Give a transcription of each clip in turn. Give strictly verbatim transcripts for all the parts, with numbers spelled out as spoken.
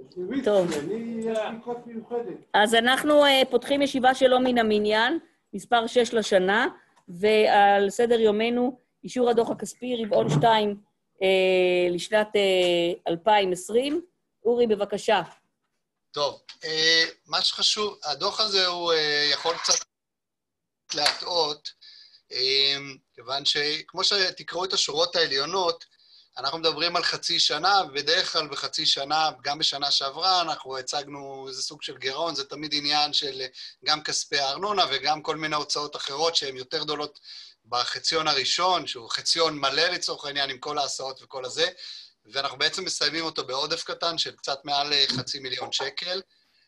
טוב. אז אנחנו פותחים ישיבה שלא מן המניין, מספר שש לשנה, ועל סדר יומנו אישור הדוח הכספי רבעון שתיים לשנת אלפיים עשרים. אורי, בבקשה. טוב, מה שחשוב, הדוח הזה הוא יכול קצת להטעות, כיוון שכמו שתקראו את השורות העליונות, אנחנו מדברים על חצי שנה, ובדרך כלל בחצי שנה, גם בשנה שעברה, אנחנו הצגנו איזה סוג של גירעון, זה תמיד עניין של גם כספי הארנונה וגם כל מיני הוצאות אחרות שהן יותר גדולות בחציון הראשון, שהוא חציון מלא לצורך העניין עם כל ההסעות וכל הזה, ואנחנו בעצם מסיימים אותו בעודף קטן של קצת מעל חצי מיליון שקל,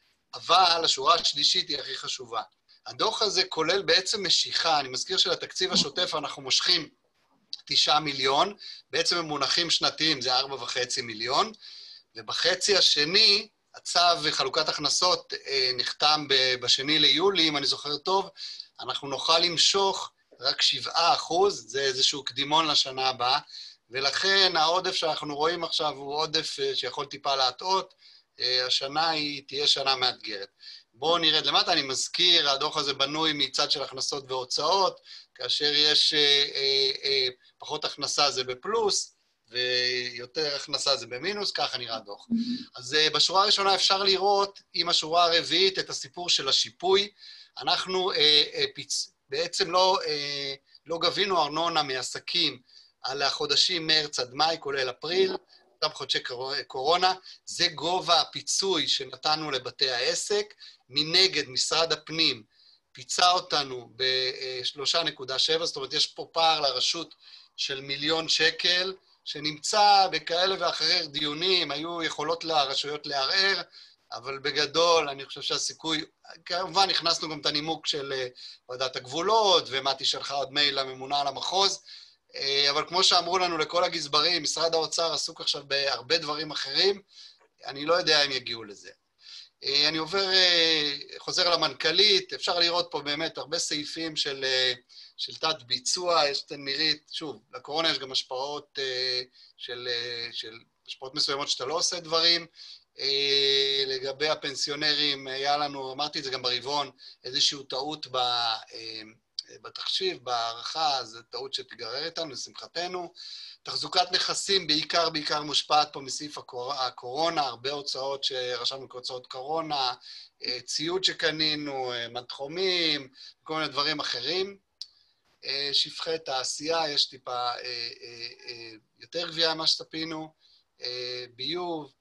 אבל השורה השלישית היא הכי חשובה. הדוח הזה כולל בעצם משיכה, אני מזכיר שלתקציב השוטף אנחנו מושכים תשעה מיליון, בעצם במונחים שנתיים זה ארבע וחצי מיליון, ובחצי השני, הצו וחלוקת הכנסות אה, נחתם בשני ליולי, אם אני זוכר טוב, אנחנו נוכל למשוך רק שבעה אחוז, זה איזשהו קדימון לשנה הבאה, ולכן העודף שאנחנו רואים עכשיו הוא עודף שיכול טיפה להטעות, אה, השנה היא תהיה שנה מאתגרת. בואו נרד למטה, אני מזכיר, הדוח הזה בנוי מצד של הכנסות והוצאות, כאשר יש אה, אה, אה, פחות הכנסה זה בפלוס, ויותר הכנסה זה במינוס, ככה נראה הדוח. אז אה, בשורה הראשונה אפשר לראות, עם השורה הרביעית, את הסיפור של השיפוי. אנחנו אה, אה, פיצ... בעצם לא, אה, לא גבינו ארנונה מעסקים על החודשים מרץ עד מאי, כולל אפריל, אותם חודשי קורונה, זה גובה הפיצוי שנתנו לבתי העסק, מנגד משרד הפנים פיצה אותנו ב-שלוש נקודה שבע, זאת אומרת יש פה פער לרשות של מיליון שקל, שנמצא בכאלה ואחרי דיונים, היו יכולות לרשויות לערער, אבל בגדול אני חושב שהסיכוי, כמובן הכנסנו גם את הנימוק של ועדת הגבולות, ומתי שלחה עוד מייל לממונה על המחוז, אבל כמו שאמרו לנו לכל הגזברים, משרד האוצר עסוק עכשיו בהרבה דברים אחרים, אני לא יודע אם יגיעו לזה. אני עובר, חוזר למנכ"לית, אפשר לראות פה באמת הרבה סעיפים של, של תת ביצוע, יש תנמירית, שוב, לקורונה יש גם השפעות של, של השפעות מסוימות שאתה לא עושה דברים, לגבי הפנסיונרים, היה לנו, אמרתי את זה גם ברבעון, איזושהי טעות ב... בתחשיב, בהערכה, זו טעות שתגרר איתנו, לשמחתנו. תחזוקת נכסים בעיקר, בעיקר מושפעת פה מסעיף הקורונה, הרבה הוצאות שרשמנו כהוצאות קורונה, ציוד שקנינו, מתחומים, כל מיני דברים אחרים. שפחי תעשייה, יש טיפה יותר גבייה ממה שצפינו, ביוב,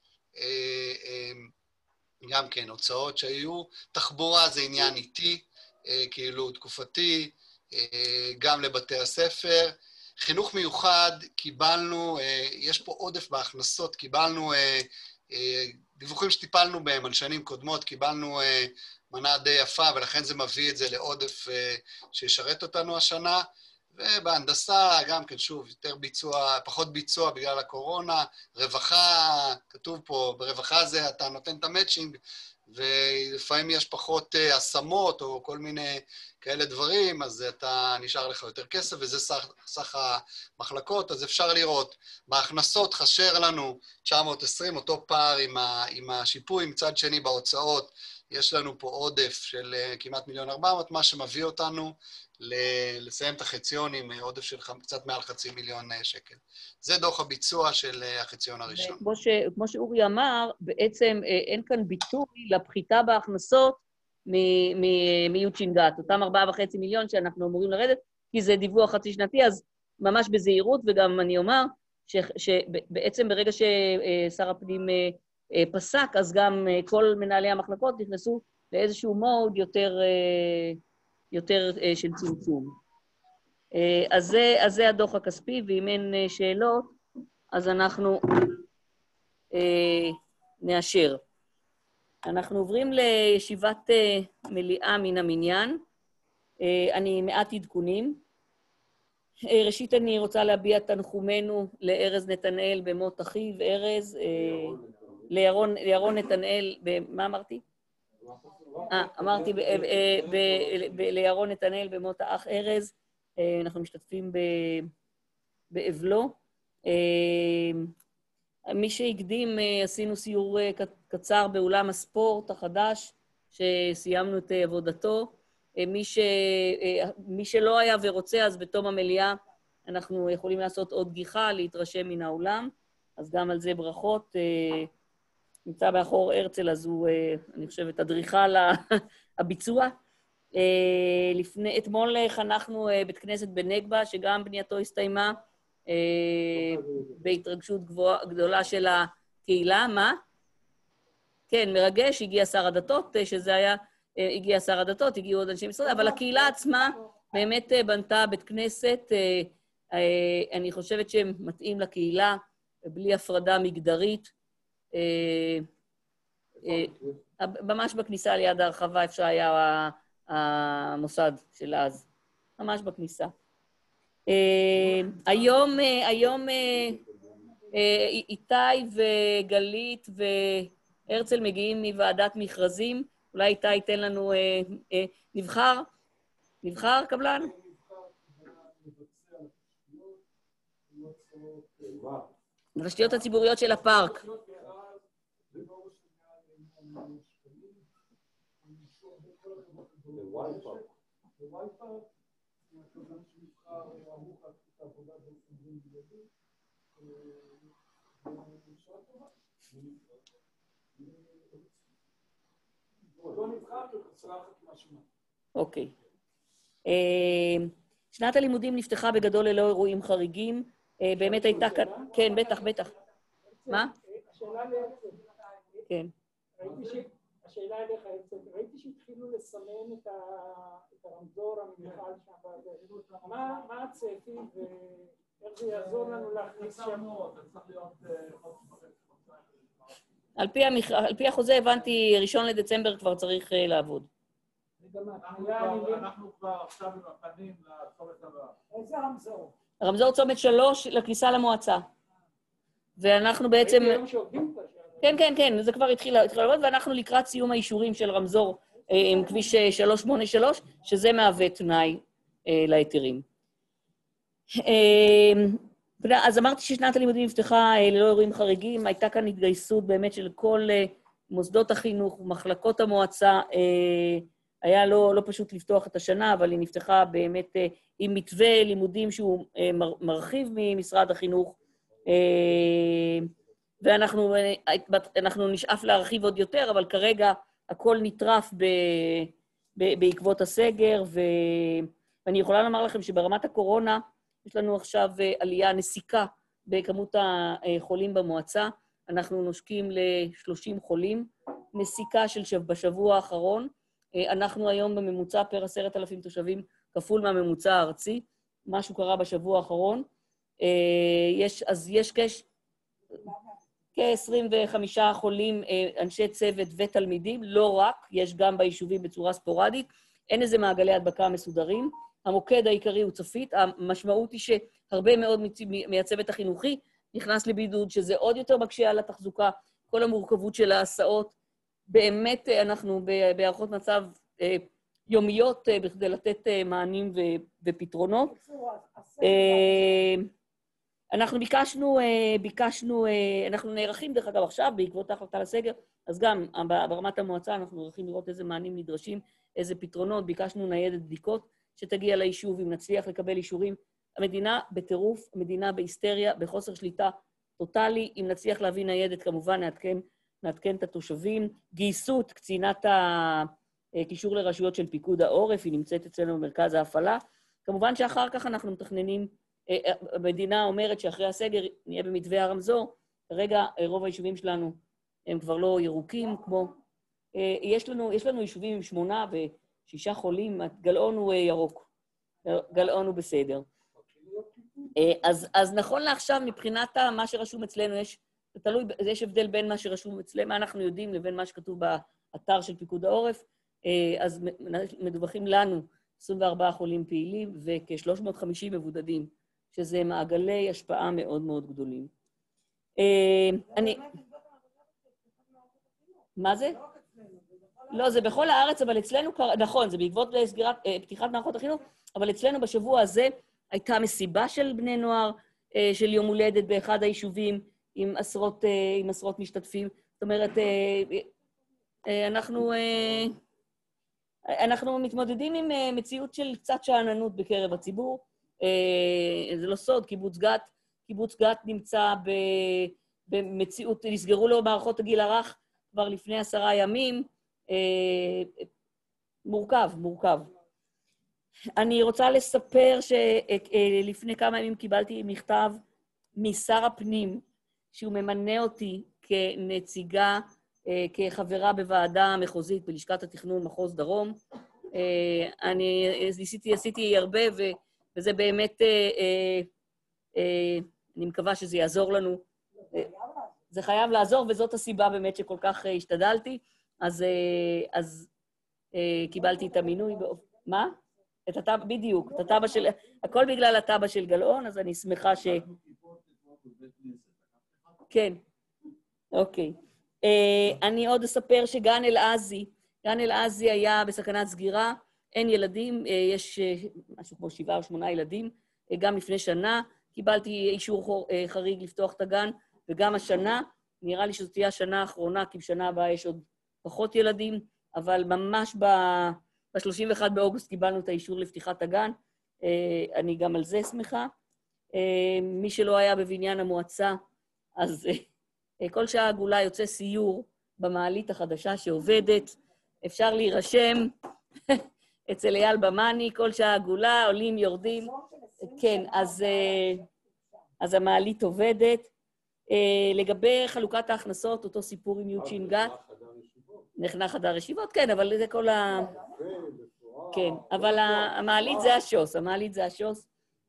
גם כן, הוצאות שהיו, תחבורה זה עניין איטי, כאילו תקופתי, גם לבתי הספר. חינוך מיוחד, קיבלנו, יש פה עודף בהכנסות, קיבלנו דיווחים שטיפלנו בהם על שנים קודמות, קיבלנו מנה די יפה, ולכן זה מביא את זה לעודף שישרת אותנו השנה. ובהנדסה, גם כן, שוב, יותר ביצוע, פחות ביצוע בגלל הקורונה. רווחה, כתוב פה, ברווחה זה אתה נותן את המאצ'ינג, ולפעמים יש פחות השמות או כל מיני כאלה דברים, אז אתה נשאר לך יותר כסף, וזה סך, סך המחלקות, אז אפשר לראות. בהכנסות חשר לנו תשע מאות ועשרים, אותו פער עם, ה, עם השיפוי, מצד שני בהוצאות, יש לנו פה עודף של כמעט מיליון ארבע מאות, מה שמביא אותנו לסיים את החציון עם עודף של קצת מעל חצי מיליון שקל. זה דוח הביצוע של החציון הראשון. כמו ש, כמו שאורי אמר, בעצם אין כאן ביטוי לפחיתה בהכנסות מיוצ'ינגת, אותם ארבעה וחצי מיליון שאנחנו אמורים לרדת, כי זה דיווח חצי שנתי, אז ממש בזהירות, וגם אני אומר שבעצם ברגע ששר הפנים פסק, אז גם כל מנהלי המחלקות נכנסו לאיזשהו מוד יותר... יותר של צמצום. אז זה, אז זה הדוח הכספי, ואם אין שאלות, אז אנחנו אה, נאשר. אנחנו עוברים לישיבת מליאה מן המניין. אה, אני מעט עדכונים. אה, ראשית אני רוצה להביע תנחומנו לארז נתנאל במות אחיו, ארז, אה, לירון, לירון נתנאל, מה אמרתי? אה, אמרתי, לירון נתנאל במות האח ארז, אנחנו משתתפים באבלו. מי שהקדים, עשינו סיור קצר באולם הספורט החדש, שסיימנו את עבודתו. מי, ש... מי שלא היה ורוצה, אז בתום המליאה אנחנו יכולים לעשות עוד גיחה, להתרשם מן האולם, אז גם על זה ברכות. נמצא באחור הרצל, אז הוא, אני חושבת, אדריכל הביצוע. לפני, אתמול חנכנו בית כנסת בנגבה, שגם בנייתו הסתיימה, בהתרגשות גבוה, גדולה של הקהילה. מה? כן, מרגש, הגיע שר הדתות, שזה היה, הגיע שר הדתות, הגיעו עוד אנשי משרד, אבל הקהילה עצמה באמת בנתה בית כנסת, אני חושבת שהם מתאים לקהילה, בלי הפרדה מגדרית, ממש בכניסה ליד הרחבה, אפשר היה המוסד של אז, ממש בכניסה. היום, היום איתי וגלית והרצל מגיעים מוועדת מכרזים, אולי איתי ייתן לנו, נבחר, נבחר קבלן? התשתיות הציבוריות של הפארק. אוקיי. שנת הלימודים נפתחה בגדול ללא אירועים חריגים. באמת הייתה כאן... כן, בטח, בטח. מה? השאלה להרצל. כן. השאלה אליך, ראיתי שהתחילו לסמן את הרמזור המנחל שם. מה הצפי ואיך זה יעזור לנו להכניס שם? על פי החוזה הבנתי, ראשון לדצמבר כבר צריך לעבוד. אנחנו כבר עכשיו עם הפנים לצומת הבא. איזה רמזור? הרמזור צומת שלוש לכניסה למועצה. ואנחנו בעצם... כן, כן, כן, זה כבר התחיל לעבוד, ואנחנו לקראת סיום האישורים של רמזור עם כביש שלוש שמונה שלוש, שזה מהווה תנאי להיתרים. אז אמרתי ששנת הלימודים נפתחה ללא אירועים חריגים, הייתה כאן התגייסות באמת של כל מוסדות החינוך, מחלקות המועצה, היה לא, לא פשוט לפתוח את השנה, אבל היא נפתחה באמת עם מתווה לימודים שהוא מרחיב ממשרד החינוך, ואנחנו אנחנו נשאף להרחיב עוד יותר, אבל כרגע הכל נטרף ב, ב, בעקבות הסגר, ו, ואני יכולה לומר לכם שברמת הקורונה, יש לנו עכשיו עלייה נסיקה בכמות החולים במועצה, אנחנו נושקים ל-שלושים חולים, נסיקה של בשבוע האחרון, אנחנו היום בממוצע פר עשרת אלפים תושבים, כפול מהממוצע הארצי, משהו קרה בשבוע האחרון, יש, אז יש כש... כ-עשרים וחמישה חולים, אנשי צוות ותלמידים, לא רק, יש גם ביישובים בצורה ספורדית, אין איזה מעגלי הדבקה מסודרים, המוקד העיקרי הוא צפית, המשמעות היא שהרבה מאוד מהצוות החינוכי נכנס לבידוד, שזה עוד יותר מקשה על התחזוקה, כל המורכבות של ההסעות, באמת אנחנו בהערכות מצב יומיות בכדי לתת מענים ופתרונות. אנחנו ביקשנו, ביקשנו, אנחנו נערכים דרך אגב עכשיו בעקבות ההחלטה לסגר, אז גם ברמת המועצה אנחנו נערכים לראות איזה מענים נדרשים, איזה פתרונות, ביקשנו ניידת בדיקות שתגיע ליישוב, אם נצליח לקבל אישורים. המדינה בטירוף, המדינה בהיסטריה, בחוסר שליטה טוטלי, אם נצליח להביא ניידת כמובן נעדכן, נעדכן את התושבים, גייסו את קצינת הקישור לרשויות של פיקוד העורף, היא נמצאת אצלנו במרכז ההפעלה, כמובן שאחר כך אנחנו מתכננים, המדינה אומרת שאחרי הסגר נהיה במתווה הרמזור, כרגע רוב היישובים שלנו הם כבר לא ירוקים, כמו, יש לנו, יש לנו יישובים עם שמונה ושישה חולים, גלעון הוא ירוק, גלעון הוא בסדר. אז, אז נכון לעכשיו, מבחינת מה שרשום אצלנו, יש, תלוי, יש הבדל בין מה שרשום אצלנו, מה אנחנו יודעים, לבין מה שכתוב באתר של פיקוד העורף, אז מדווחים לנו עשרים וארבעה חולים פעילים וכ-שלוש מאות וחמישים מבודדים, שזה מעגלי השפעה מאוד מאוד גדולים. אני... מה זה? לא, זה בכל הארץ, אבל אצלנו, נכון, זה בעקבות סגירת, פתיחת מערכות החינוך, אבל אצלנו בשבוע הזה הייתה מסיבה של בני נוער, של יום הולדת באחד היישובים, עם עשרות, עם עשרות משתתפים. זאת אומרת, אנחנו, אנחנו מתמודדים עם מציאות של קצת שאננות בקרב הציבור. זה לא סוד, קיבוץ גת, קיבוץ גת נמצא במציאות, נסגרו לו מערכות הגיל הרך כבר לפני עשרה ימים, מורכב, מורכב. אני רוצה לספר שלפני כמה ימים קיבלתי מכתב משר הפנים, שהוא ממנה אותי כנציגה, כחברה בוועדה המחוזית בלשכת התכנון מחוז דרום. אני עשיתי, עשיתי הרבה, וזה באמת, אני מקווה שזה יעזור לנו. זה חייב לעזור, וזאת הסיבה באמת שכל כך השתדלתי. אז, אז קיבלתי את המינוי. מה? את הטבע, בדיוק, את הטבע של, הכל בגלל הטבע של גלאון, אז אני שמחה ש... כן, אוקיי. אני עוד אספר שגן אלעזי, גן אלעזי היה בסכנת סגירה, אין ילדים, יש משהו כמו שבעה או שמונה ילדים, גם לפני שנה קיבלתי אישור חריג לפתוח את הגן, וגם השנה, נראה לי שזאת תהיה השנה האחרונה, כי בשנה הבאה יש עוד פחות ילדים, אבל ממש ב-שלושים ואחד באוגוסט קיבלנו את האישור לפתיחת הגן, אני גם על זה שמחה. מי שלא היה בבניין המועצה, אז כל שעה עגולה יוצא סיור במעלית החדשה שעובדת, אפשר להירשם אצל אייל במאני, כל שעה עגולה, עולים, יורדים. כן, אז, אז המעלית עובדת. לגבי חלוקת ההכנסות, אותו סיפור עם יוצ'ין גת. נכנע חדר ישיבות, כן, אבל זה כל ה... כן, אבל המעלית זה השוס, המעלית זה השוס.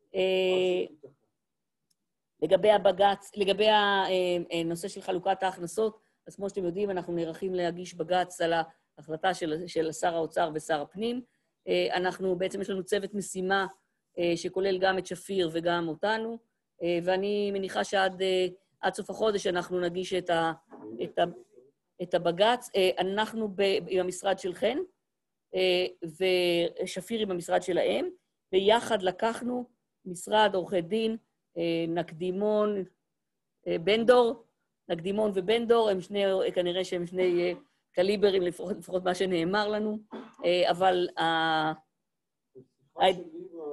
לגבי הבג"ץ, לגבי הנושא של חלוקת ההכנסות, אז כמו שאתם יודעים, אנחנו נערכים להגיש בג"ץ על ההחלטה של, של שר האוצר ושר הפנים. אנחנו, בעצם יש לנו צוות משימה שכולל גם את שפיר וגם אותנו, ואני מניחה שעד עד סוף החודש אנחנו נגיש את, ה, את, ה, את הבג"ץ. אנחנו ב, עם המשרד של חן, ושפיר עם המשרד שלהם, ויחד לקחנו משרד עורכי דין, נקדימון, בן דור, נקדימון ובן דור, הם שני, כנראה שהם שני קליברים, לפחות, לפחות מה שנאמר לנו, אבל... בשיחה שלי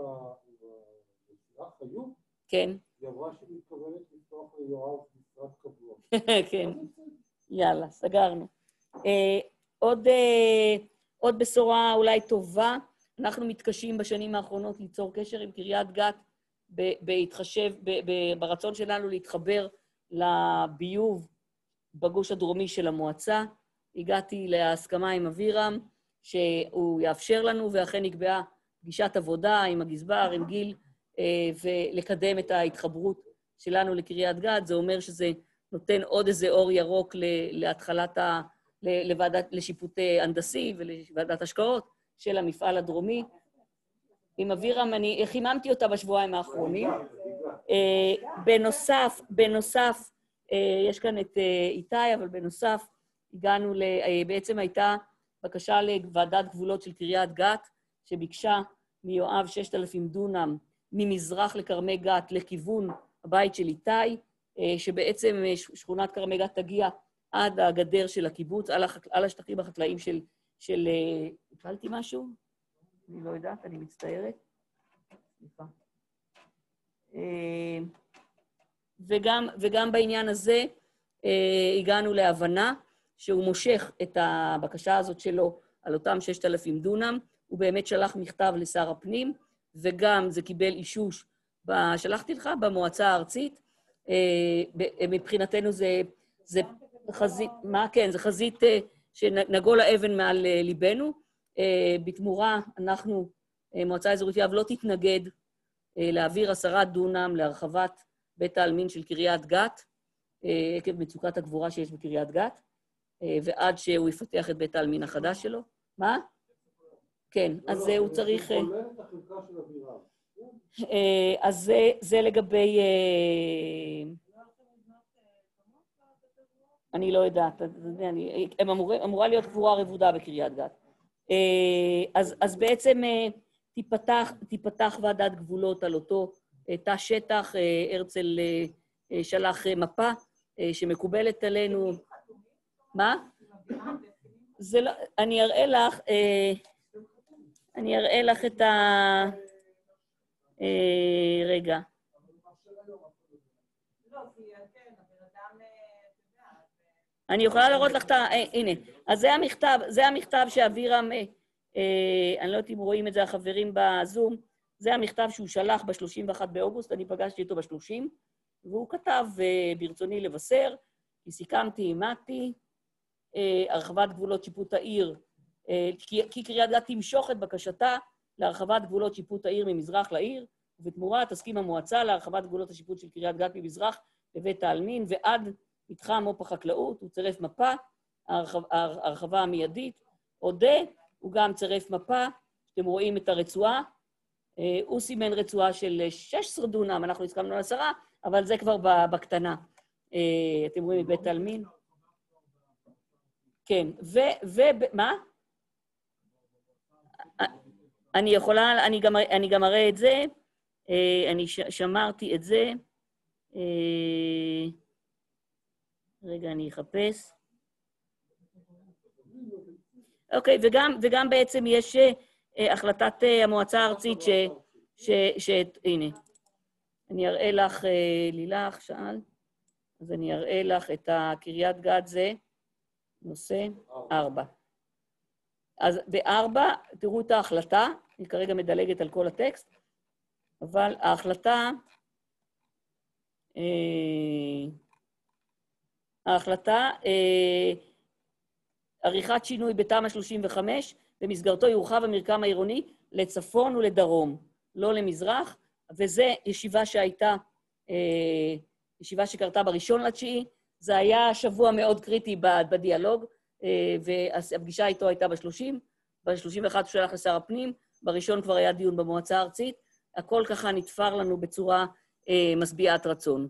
בשיחה חיוב, כן. היא אמרה שהיא מתכוונת לפתוח ליואב משרד קבוע. כן, יאללה, סגרנו. עוד, עוד בשורה אולי טובה, אנחנו מתקשים בשנים האחרונות ליצור קשר עם קריית גת, בהתחשב, ברצון שלנו להתחבר לביוב בגוש הדרומי של המועצה. הגעתי להסכמה עם אבירם שהוא יאפשר לנו, ואכן נקבעה פגישת עבודה עם הגזבר, עם גיל, ולקדם את ההתחברות שלנו לקריית גת. זה אומר שזה נותן עוד איזה אור ירוק להתחלת ה... לוועדת, לשיפוט הנדסי ולוועדת השקעות של המפעל הדרומי. עם אבירם, אני חיממתי אותה בשבועיים האחרונים. בנוסף, בנוסף, יש כאן את איתי, אבל בנוסף הגענו, בעצם הייתה בקשה לוועדת גבולות של קריית גת, שביקשה מיואב ששת אלפים דונם ממזרח לכרמי גת לכיוון הבית של איתי, שבעצם שכונת כרמי גת תגיע עד הגדר של הקיבוץ, על, החק... על השטחים החקלאיים של... של... התחלתי משהו? אני לא יודעת, אני מצטערת. סליחה. וגם, וגם בעניין הזה הגענו להבנה שהוא מושך את הבקשה הזאת שלו על אותם ששת אלפים דונם, הוא באמת שלח מכתב לשר הפנים, וגם זה קיבל אישוש, שלחתי לך, במועצה הארצית. מבחינתנו זה, זה חזית, מה? כן, זה חזית שנגול האבן מעל ליבנו. בתמורה, אנחנו, מועצה אזורית יהב, לא תתנגד להעביר עשרה דונם להרחבת בית העלמין של קריית גת, עקב מצוקת הגבורה שיש בקריית גת, ועד שהוא יפתח את בית העלמין החדש שלו. מה? כן, אז הוא צריך... אז זה לגבי... אני לא יודעת, הם אמורה להיות קבורה רבודה בקריית גת. אז, אז בעצם תיפתח, תיפתח ועדת גבולות על אותו תא שטח, הרצל שלח מפה שמקובלת עלינו. מה? זה לא, אני אראה לך, אני אראה לך את ה... רגע. אני יכולה לראות לך את ה... הנה, אז זה המכתב, זה המכתב שאבירם, אני לא יודעת אם רואים את זה החברים בזום, זה המכתב שהוא שלח ב-שלושים ואחד באוגוסט, אני פגשתי אותו ב-שלושים, והוא כתב ברצוני לבשר, כי סיכמתי עם מתי, הרחבת גבולות שיפוט העיר, כי קריית גת תמשוך את בקשתה להרחבת גבולות שיפוט העיר ממזרח לעיר, ובתמורה תסכים המועצה להרחבת גבולות השיפוט של קריית גת ממזרח לבית העלמין, ועד מתחם מו"פ החקלאות, הוא צירף מפה, ההרחבה המיידית, עודה, הוא גם צירף מפה, אתם רואים את הרצועה, הוא סימן רצועה של שש עשרה דונם, אנחנו הסכמנו על עשרה, אבל זה כבר בקטנה. אתם רואים את בית העלמין? כן, ו... מה? אני יכולה, אני גם, אני גם אראה את זה, אני שמרתי את זה, רגע, אני אחפש. אוקיי, וגם, וגם בעצם יש החלטת המועצה הארצית ש... ש... ש... הנה, אני אראה לך, לילך, שאל, אז אני אראה לך את הקריית גת זה, נושא ארבע. אז בארבע, תראו את ההחלטה, אני כרגע מדלגת על כל הטקסט, אבל ההחלטה, ההחלטה, עריכת שינוי בתמ"א שלושים וחמש, במסגרתו יורחב המרקם העירוני לצפון ולדרום, לא למזרח, וזו ישיבה שהייתה, ישיבה שקרתה בראשון לתשיעי, זה היה שבוע מאוד קריטי בדיאלוג, והפגישה איתו הייתה בשלושים, ב-שלושים ואחד הוא שלח לשר הפנים, בראשון כבר היה דיון במועצה הארצית, הכל ככה נתפר לנו בצורה משביעת רצון.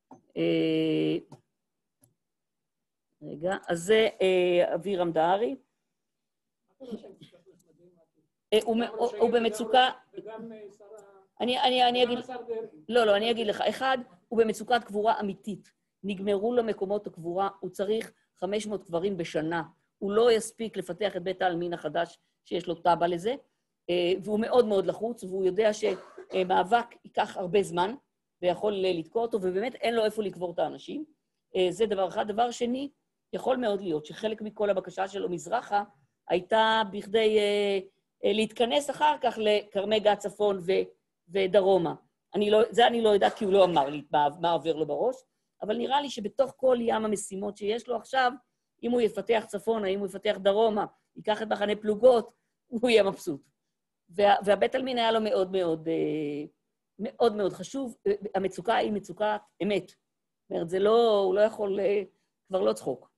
רגע, אז זה אבירם דהרי. הוא במצוקה... אני אגיד... לא, לא, אני אגיד לך. אחד, הוא במצוקת קבורה אמיתית. נגמרו לו מקומות הקבורה, הוא צריך חמש מאות קברים בשנה. הוא לא יספיק לפתח את בית העלמין החדש שיש לו טאבע לזה, והוא מאוד מאוד לחוץ, והוא יודע שמאבק ייקח הרבה זמן, ויכול לתקוע אותו, ובאמת אין לו איפה לקבור את האנשים. זה דבר אחד. דבר שני, יכול מאוד להיות שחלק מכל הבקשה שלו מזרחה, הייתה בכדי להתכנס אחר כך לקרמי גת צפון ודרומה. אני לא, זה אני לא יודעת כי הוא לא אמר לי מה עובר לו בראש, אבל נראה לי שבתוך כל ים המשימות שיש לו עכשיו, אם הוא יפתח צפון, אם הוא יפתח דרומה, ייקח את מחנה פלוגות, הוא יהיה מבסוט. וה, והבית עלמין היה לו מאוד מאוד, מאוד מאוד חשוב. המצוקה היא מצוקת אמת. זאת אומרת, זה לא, הוא לא יכול, כבר לא צחוק.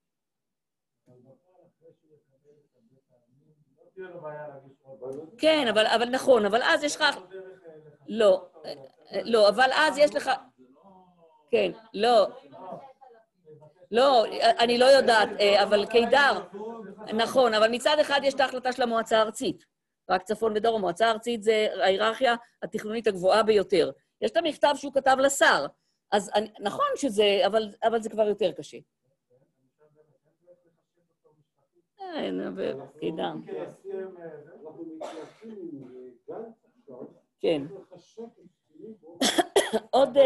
כן, אבל, אבל נכון, אבל אז יש לך... לא, לא, אבל אז יש לך... כן, לא. לא, אני לא יודעת, אבל קידר, נכון, אבל מצד אחד יש את ההחלטה של המועצה הארצית, רק צפון ודרום. המועצה הארצית זה ההיררכיה התכנונית הגבוהה ביותר. יש את המכתב שהוא כתב לשר, אז אני, נכון שזה, אבל, אבל זה כבר יותר קשה. אין, אבל קידר. כן. עוד...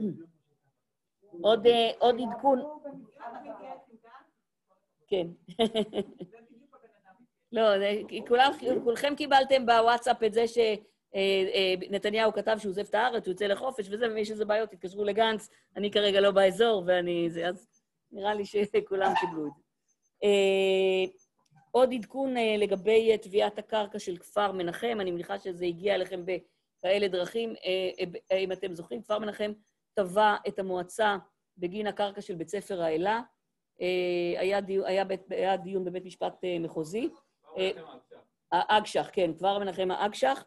עוד, עוד עדכון. כן. לא, כולם, כולכם קיבלתם בוואטסאפ את זה שנתניהו כתב שהוא עוזב את הארץ, הוא יוצא לחופש וזה, ומי יש איזה בעיות, התקשרו לגנץ, אני כרגע לא באזור, ואני זה, אז נראה לי שכולם קיבלו את זה. עוד עדכון לגבי תביעת הקרקע של כפר מנחם, אני מניחה שזה הגיע אליכם בכאלה דרכים, אם אתם זוכרים, כפר מנחם, טבע את המועצה בגין הקרקע של בית ספר האלה. היה דיון, היה בית, היה דיון בבית משפט מחוזי. האגש"ח, כן, כבר מנחם האגש"ח.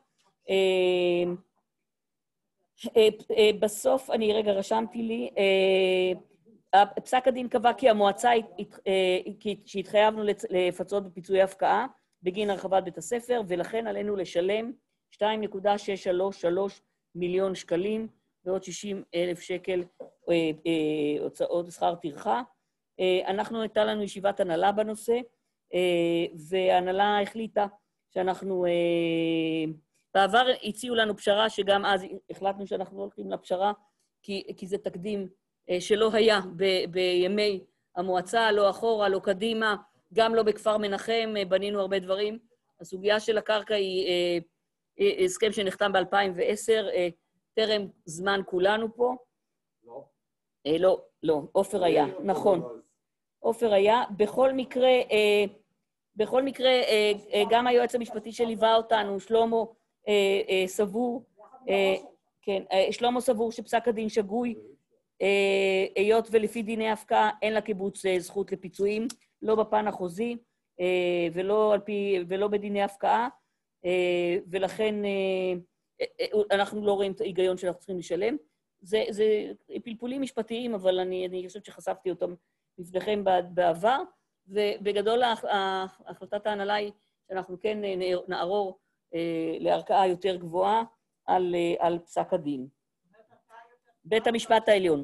בסוף, אני רגע רשמתי לי, פסק הדין קבע כי המועצה, שהתחייבנו לפצות בפיצויי הפקעה בגין הרחבת בית הספר, ולכן עלינו לשלם שתיים נקודה שש שלוש שלוש מיליון שקלים, ועוד שישים אלף שקל הוצאות שכר טרחה. אנחנו, הייתה לנו ישיבת הנהלה בנושא, וההנהלה החליטה שאנחנו, בעבר הציעו לנו פשרה, שגם אז החלטנו שאנחנו לא הולכים לפשרה, כי, כי זה תקדים שלא היה ב, בימי המועצה, לא אחורה, לא קדימה, גם לא בכפר מנחם, בנינו הרבה דברים. הסוגיה של הקרקע היא הסכם שנחתם ב-אלפיים ועשר, טרם זמן כולנו פה. לא. לא, לא, עופר היה, נכון. עופר היה. בכל מקרה, בכל מקרה, גם היועץ המשפטי שליווה אותנו, שלמה סבור, כן, שלמה סבור שפסק הדין שגוי, היות ולפי דיני ההפקעה אין לקיבוץ זכות לפיצויים, לא בפן החוזי ולא על פי, ולא בדיני ההפקעה, ולכן אנחנו לא רואים את ההיגיון שאנחנו צריכים לשלם. זה, זה פלפולים משפטיים, אבל אני, אני חושבת שחשפתי אותם בפניכם בעבר, ובגדול החלטת ההנהלה היא שאנחנו כן נערור לערכאה יותר גבוהה על, על פסק הדין. בית המשפט העליון.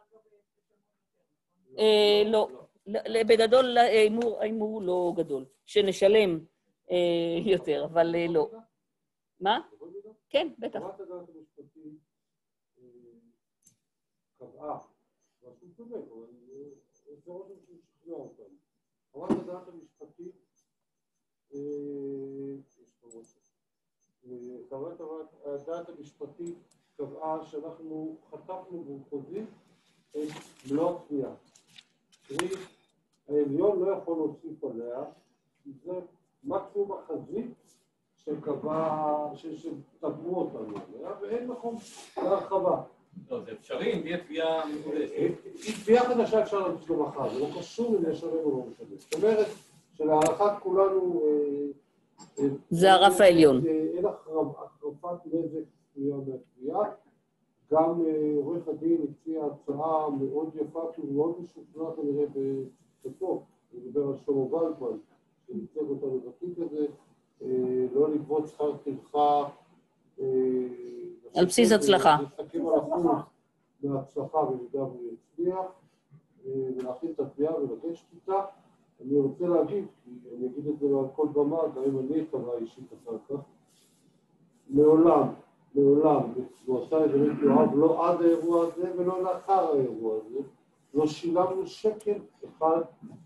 לא, בגדול האימור לא גדול, שנשלם יותר, אבל לא. מה? כן, בטח. חוות הדעת המשפטית קבעה, ואני צודק, אבל זה רושם ששכנע אותנו. חוות הדעת המשפטית, חוות הדעת המשפטית קבעה שאנחנו חתכנו במחוזי את מלוא התביעה. קרי, העליון לא יכול להוסיף עליה, כי זה מקסימום החזית שקבע, שטבעו אותנו, ואין מקום להרחבה. לא, זה אפשרי, אם תהיה תביעה מחודשת. היא תביעה חדשה אפשר להגיש לו מחר, זה לא קשור אם לשלם או לא משלם. זאת אומרת, שלהערכת כולנו... זה הרף העליון. אין החרפת נזק תביעה מהתביעה. גם עורך הדין הציע הצעה מאוד יפה, כי הוא מאוד משוכנע כנראה בסוף, הוא דיבר על שלמה ולדמן, שניצג אותנו בתיק הזה, לא לגבות שכר טרחה, על בסיס הצלחה. להסתכל על אחוז מההצלחה במידה והוא יצליח, ולהכין את התביעה ולגשת איתה. אני רוצה להגיד, כי אני אגיד את זה על כל במה, גם אם אני אקבע אישית אחר כך, מעולם, מעולם, ועושה את זה יואב, לא עד האירוע הזה ולא לאחר האירוע הזה, לא שילמנו שקל אחד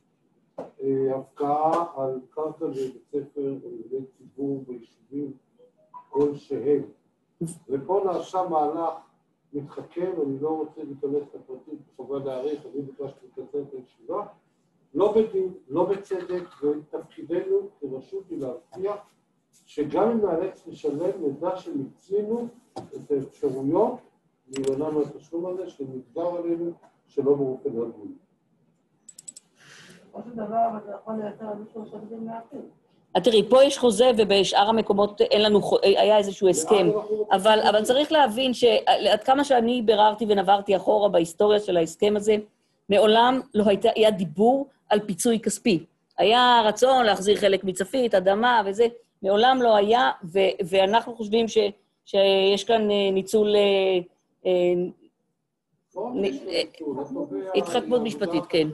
הפקעה על קרקע בבית ספר או לבית ציבור ביישובים כלשהם. ופה נעשה מהלך מתחכם, אני לא רוצה להיכנס לפרטים, חובה להעריך, אני ביקשתי לקצר את הישיבה, לא בדין, לא בצדק, ותפקידנו כרשות היא להבטיח שגם אם נאלץ לשלם, נדע שמיצינו את האפשרויות להימנע מהתשלום הזה שנגזר עלינו שלא באופן הגון. עוד דבר, אבל זה יכול לייצר איזשהו שגדים להכיר. תראי, פה יש חוזה ובשאר המקומות אין לנו, היה איזשהו הסכם, אבל, אבל צריך להבין שעד כמה שאני ביררתי ונברתי אחורה בהיסטוריה של ההסכם הזה, מעולם לא הייתה, היה דיבור על פיצוי כספי. היה רצון להחזיר חלק מצפית, אדמה וזה, מעולם לא היה, ו, ואנחנו חושבים ש, שיש כאן ניצול, התחכמות משפטית, כן.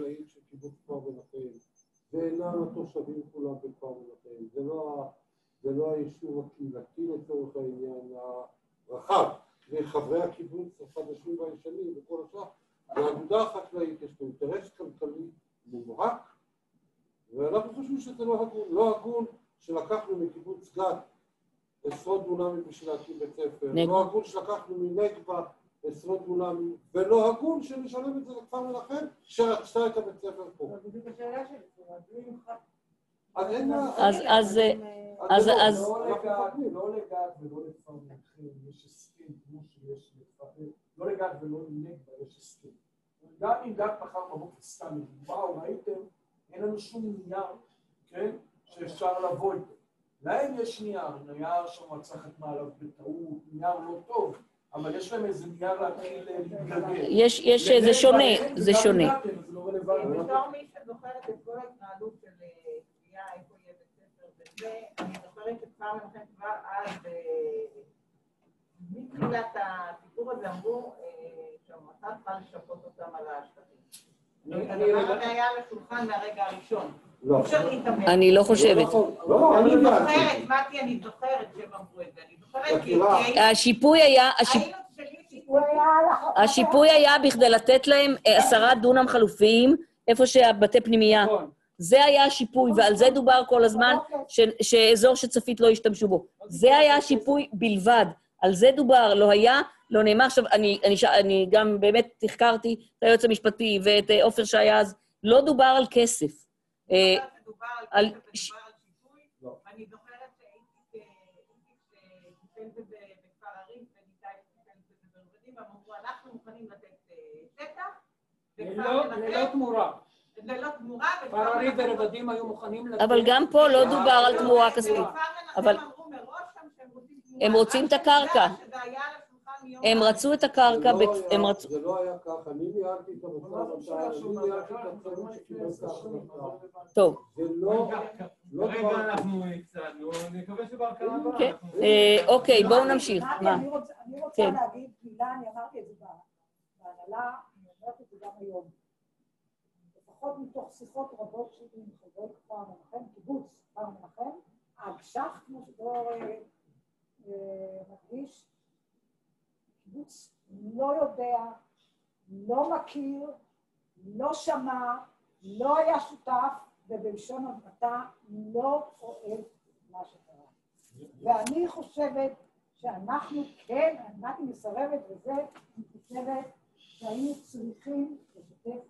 זה אינם התושבים כולם בכפר מנחם, זה לא, זה לא היישוב הקהילתי לצורך העניין הרחב, זה חברי הקיבוץ החדשים והישנים וכל השאר, והאגודה החקלאית יש לו אינטרס כלכלי מובהק, ואנחנו חושבים שזה לא הגון, לא הגון שלקחנו מקיבוץ גת עשרות דונמים בשביל להקים בית ספר, לא הגון שלקחנו מנגבה עשרות דונמים, ולא הגון שנשלם את זה לכפר מנחם שרצתה את הבית ספר פה. בדיוק השאלה שלי, אז אין לה... אז, אז, אז, אז... לא לגעת ולא לכפר מנחם, יש הסכם כמו שיש לכפר, לא לגעת ולא לנגבה, יש הסכם. גם אם גת מחר בבוקר סתם, וואו, ראיתם, אין לנו שום נייר, כן, שאפשר לבוא איתו. להם יש נייר, נייר שהמועצה חתמה עליו בטעות, נייר לא טוב, אבל יש להם איזה נייר להתחיל להתגלגל. יש, יש, זה שונה, זה שונה. בתור מי שזוכרת את כל ההתנהלות של תביעה, איפה יהיה בית ספר וזה, אני זוכרת שכפר מנחם כבר אז, מתחילת הסיפור הזה אמרו שהמועצה המשרד צריכה לשפות אותם על השטחים. אני- הדבר הזה היה על השולחן מהרגע הראשון. לא. אפשר להתאמן. אני לא חושבת. לא, אני אני זוכרת, מתי אני זוכרת שהם אמרו את זה, אני זוכרת כי היינו השיפוי היה, השיפ... שלי הוא היה על החוק. השיפוי היה בכדי לתת להם אה, עשרה דונם חלופיים, איפה שהבתי פנימייה. נכון. זה היה השיפוי, ועל זה דובר כל הזמן, ש... שאזור שצפית לא השתמשו בו. זה היה השיפוי בלבד. על זה דובר, לא היה, לא נאמר. עכשיו, אני, אני, אני גם באמת תחקרתי את היועץ המשפטי ואת אה, עופר שהיה אז, לא דובר על כסף. אה, דובר על- על כסף ודובר על שיפוי, אני זוכרת שהייתי טיפל את זה בכפר ערים, וניתאי טיפל את זה ברבדים, והם אמרו, אנחנו מוכנים לתת שטח, ללא ללא תמורה. ללא תמורה, פררי ורבדים היו מוכנים לתת... אבל גם פה לא דובר על תמורה כספית. אבל- אבל אמרו מראש שם שהם רוצים תמורה. הם רוצים את הקרקע. שזה היה על השולחן מיום הם אחד. רצו את הקרקע, זה לא בכ- היה- הם רצו... זה לא היה ככה, אני ניהלתי את המשא ומתן, אני ניהלתי את הצוות שקיבל את ההחלטה. טוב. זה לא... לא כרגע דבר- אנחנו הצענו, אני מקווה שבהרכבה הבאה. כן. אנחנו- אה, אוקיי, בואו נמשיך. נתי, מה? אני רוצה- אני רוצה כן. להגיד מילה, אני אמרתי את זה בהנהלה, אני אומרת את זה גם היום. לפחות מתוך שיחות רבות שלי עם חברי כפר מנחם, קיבוץ כפר מנחם, האגש"ח, כמו שדור אה, אה, מדגיש, קיבוץ לא יודע, לא מכיר, לא שמע, לא היה שותף, ובלשון המעטה לא אוהב מה שקרה. ואני חושבת שאנחנו כן, אני מסרבת וזה, אני חושבת שהיינו צריכים לשתף.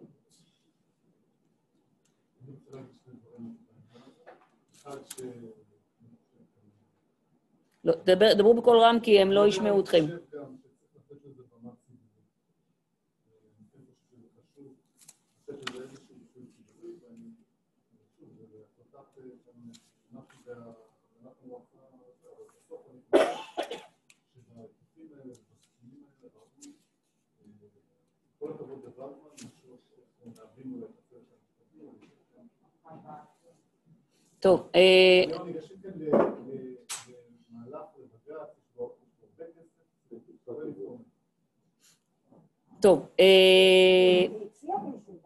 לא, דבר- דברו בקול רם כי הם לא ישמעו אתכם. אני חושב גם שצריך לתת לזה במה ציבורית. אני חושב שזה חשוב, לתת לזה איזשהו ביטוי ציבורי, ואני שוב, זה בהחלטת אנחנו ואנחנו בסוף אני חושב שבהיקפים האלה ובסכומים האלה ראוי, כל הכבוד לוולמן, משהו שאנחנו מאבדים אולי את הצוות המשפטי. טוב, אה, היום ניגשים כאן למהלך לבג"ץ, יש בו הרבה כסף, ותתקרב לבוא. טוב. אה, והציע מישהו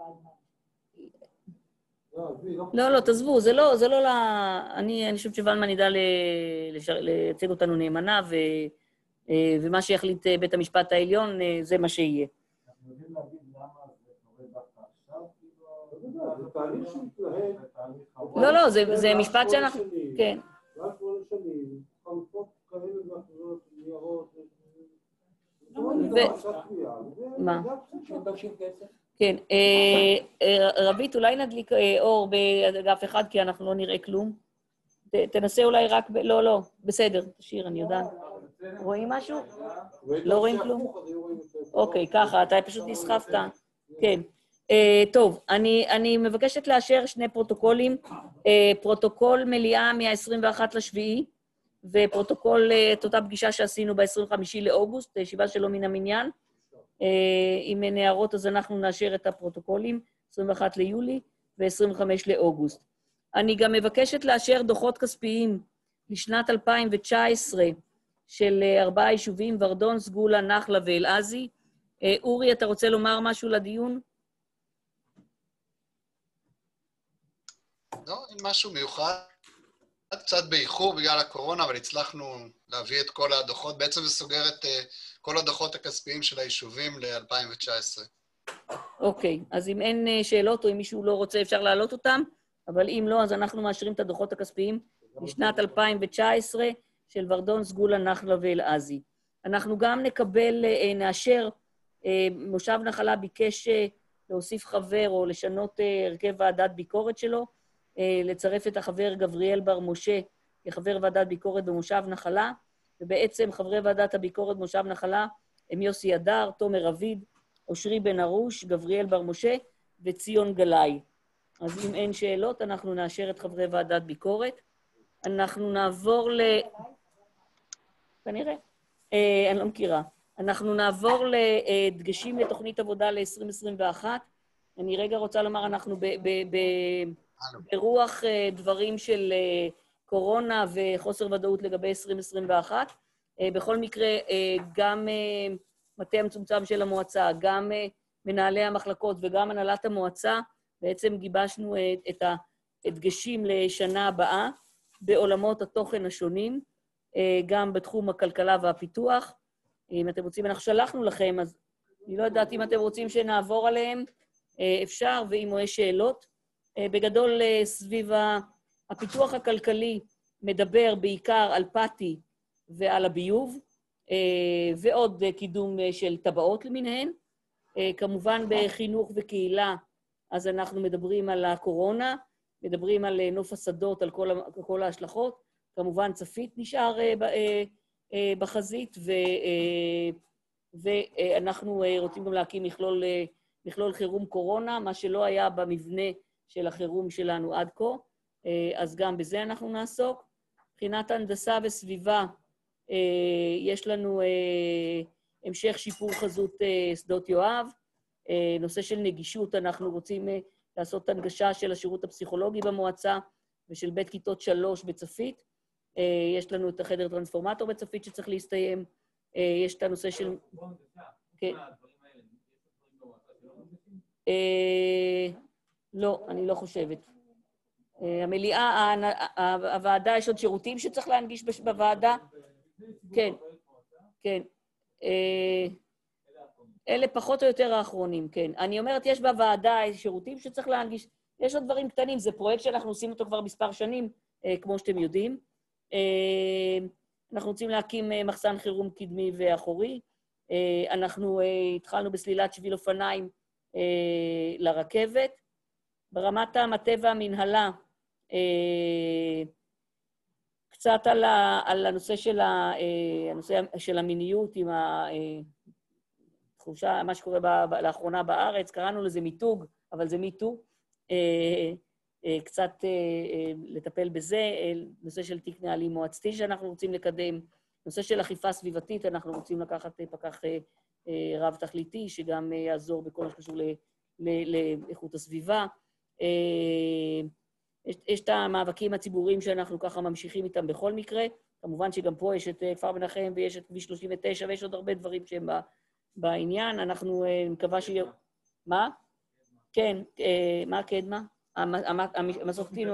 בעניין. לא, לא, תעזבו, זה לא, זה לא ל... אני, אני חושבת שוולמן ידע ל- לשר- לייצג אותנו נאמנה, ו, אה, ומה שיחליט אה, בית המשפט העליון, אה, זה מה שיהיה. אנחנו יודעים להגיד למה זה קורה דווקא עכשיו, כאילו... זה תהליך שמתנהל, זה תהליך ארוך. לא, לא, זה, זה משפט שאנחנו... שנים. כן. רק שמונה שנים, חלופות כאלה ואחרות, ניירות, ו- מה? שמבקשים כסף. כן. אה, אה, רבית, אולי נדליק אה, אור באגף אחד, כי אנחנו לא נראה כלום. ת, תנסה אולי רק... ב... לא, לא, בסדר, תשאיר, אני יודעת. רואים משהו? לא רואים כלום? אוקיי, ככה, אתה פשוט נסחפת. כן. Uh, טוב, אני, אני מבקשת לאשר שני פרוטוקולים, uh, פרוטוקול מליאה מה-עשרים ואחד לשביעי, ופרוטוקול uh, את אותה פגישה שעשינו ב-עשרים וחמישה לאוגוסט, ישיבה שלא מן המניין. Uh, אם אין הערות, אז אנחנו נאשר את הפרוטוקולים, עשרים ואחד ליולי ו-עשרים וחמישה לאוגוסט. אני גם מבקשת לאשר דוחות כספיים לשנת אלפיים תשע עשרה של uh, ארבעה יישובים, ורדון, סגולה, נחלה ואלעזי. Uh, אורי, אתה רוצה לומר משהו לדיון? לא, אין משהו מיוחד. קצת באיחור בגלל הקורונה, אבל הצלחנו להביא את כל הדוחות. בעצם זה סוגר את uh, כל הדוחות הכספיים של היישובים ל-אלפיים תשע עשרה. אוקיי, אז אם אין uh, שאלות או אם מישהו לא רוצה, אפשר להעלות אותם, אבל אם לא, אז אנחנו מאשרים את הדוחות הכספיים לשנת אלפיים תשע עשרה של ורדון, סגולה, נחלה ואלעזי. אנחנו גם נקבל, uh, נאשר, uh, מושב נחלה ביקש uh, להוסיף חבר או לשנות uh, הרכב ועדת ביקורת שלו, לצרף את החבר גבריאל בר משה כחבר ועדת ביקורת במושב נחלה, ובעצם חברי ועדת הביקורת במושב נחלה הם יוסי הדר, תומר רביד, אושרי בן ארוש, גבריאל בר משה וציון גלאי. אז אם אין שאלות, אנחנו נאשר את חברי ועדת ביקורת. אנחנו נעבור ל... כנראה. אה, אני לא מכירה. אנחנו נעבור לדגשים לתוכנית עבודה ל-עשרים עשרים ואחת. אני רגע רוצה לומר, אנחנו ב... ב-, ב- ברוח דברים של קורונה וחוסר ודאות לגבי עשרים עשרים ואחת. בכל מקרה, גם המטה המצומצם של המועצה, גם מנהלי המחלקות וגם הנהלת המועצה, בעצם גיבשנו את הדגשים לשנה הבאה בעולמות התוכן השונים, גם בתחום הכלכלה והפיתוח. אם אתם רוצים, אנחנו שלחנו לכם, אז אני לא יודעת אם אתם רוצים שנעבור עליהם, אפשר, ואם יש שאלות. בגדול, סביב הפיתוח הכלכלי מדבר בעיקר על פאטי ועל הביוב, ועוד קידום של טבעות למיניהן. כמובן בחינוך וקהילה, אז אנחנו מדברים על הקורונה, מדברים על נוף השדות, על כל, כל ההשלכות. כמובן צפית נשאר בחזית, ו, ואנחנו רוצים גם להקים מכלול, מכלול חירום קורונה, מה שלא היה במבנה של החירום שלנו עד כה, אז גם בזה אנחנו נעסוק. מבחינת הנדסה וסביבה, יש לנו המשך שיפור חזות שדות יואב, נושא של נגישות, אנחנו רוצים לעשות הנגשה של השירות הפסיכולוגי במועצה, ושל בית כיתות שלוש בצפית. יש לנו את החדר טרנספורמטור בצפית שצריך להסתיים, יש את הנושא של... כן. לא, אני לא חושבת. המליאה, הוועדה, יש עוד שירותים שצריך להנגיש בוועדה? כן, כן. אלה פחות או יותר האחרונים, כן. אני אומרת, יש בוועדה שירותים שצריך להנגיש, יש עוד דברים קטנים, זה פרויקט שאנחנו עושים אותו כבר מספר שנים, כמו שאתם יודעים. אנחנו רוצים להקים מחסן חירום קדמי ואחורי, אנחנו התחלנו בסלילת שביל אופניים לרכבת, ברמת המטה והמנהלה, קצת על, ה, על הנושא, של ה, הנושא של המיניות עם התחושה, מה שקורה ב, לאחרונה בארץ, קראנו לזה מיתוג, אבל זה מיתו, קצת לטפל בזה, נושא של תיק נהלים מועצתי שאנחנו רוצים לקדם, נושא של אכיפה סביבתית, אנחנו רוצים לקחת פקח רב תכליתי, שגם יעזור בכל מה שקשור לאיכות הסביבה. יש, יש את המאבקים הציבוריים שאנחנו ככה ממשיכים איתם בכל מקרה, כמובן שגם פה יש את כפר מנחם ויש את כביש שלושים ותשע ויש עוד הרבה דברים שהם בעניין, אנחנו מקווה שיהיה... מה? כן, מה קדמה? המסורתינו.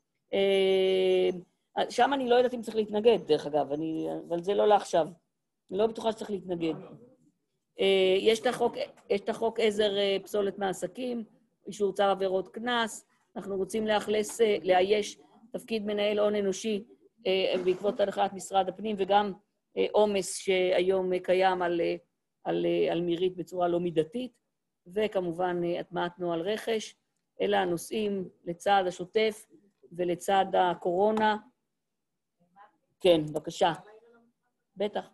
שם אני לא יודעת אם צריך להתנגד, דרך אגב, אני, אבל זה לא לעכשיו. אני לא בטוחה שצריך להתנגד. יש את החוק, יש את החוק עזר פסולת מעסקים, אישור צו עבירות קנס, אנחנו רוצים לאכלס, לאייש תפקיד מנהל הון אנושי בעקבות הנחת משרד הפנים, וגם עומס שהיום קיים על, על, על מירית בצורה לא מידתית, וכמובן הטמעת נוהל רכש. אלה הנושאים לצד השוטף ולצד הקורונה. כן, בבקשה. בטח.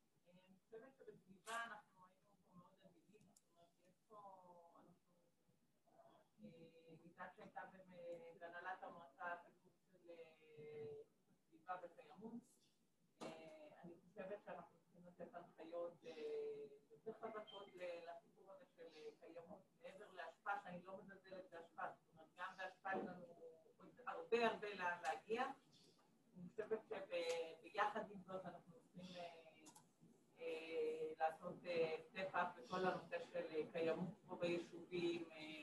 אני חושבת שאנחנו צריכים לתת הנחיות יותר חזקות לסיפור הזה של קיימות, מעבר להשפעה, שאני לא מזלזלת בהשפעה, זאת אומרת, גם בהשפעה יש לנו הרבה הרבה לאן להגיע. אני חושבת שביחד עם זאת אנחנו צריכים לעשות סטפ-אפ בכל הנושא של קיימות פה ביישובים,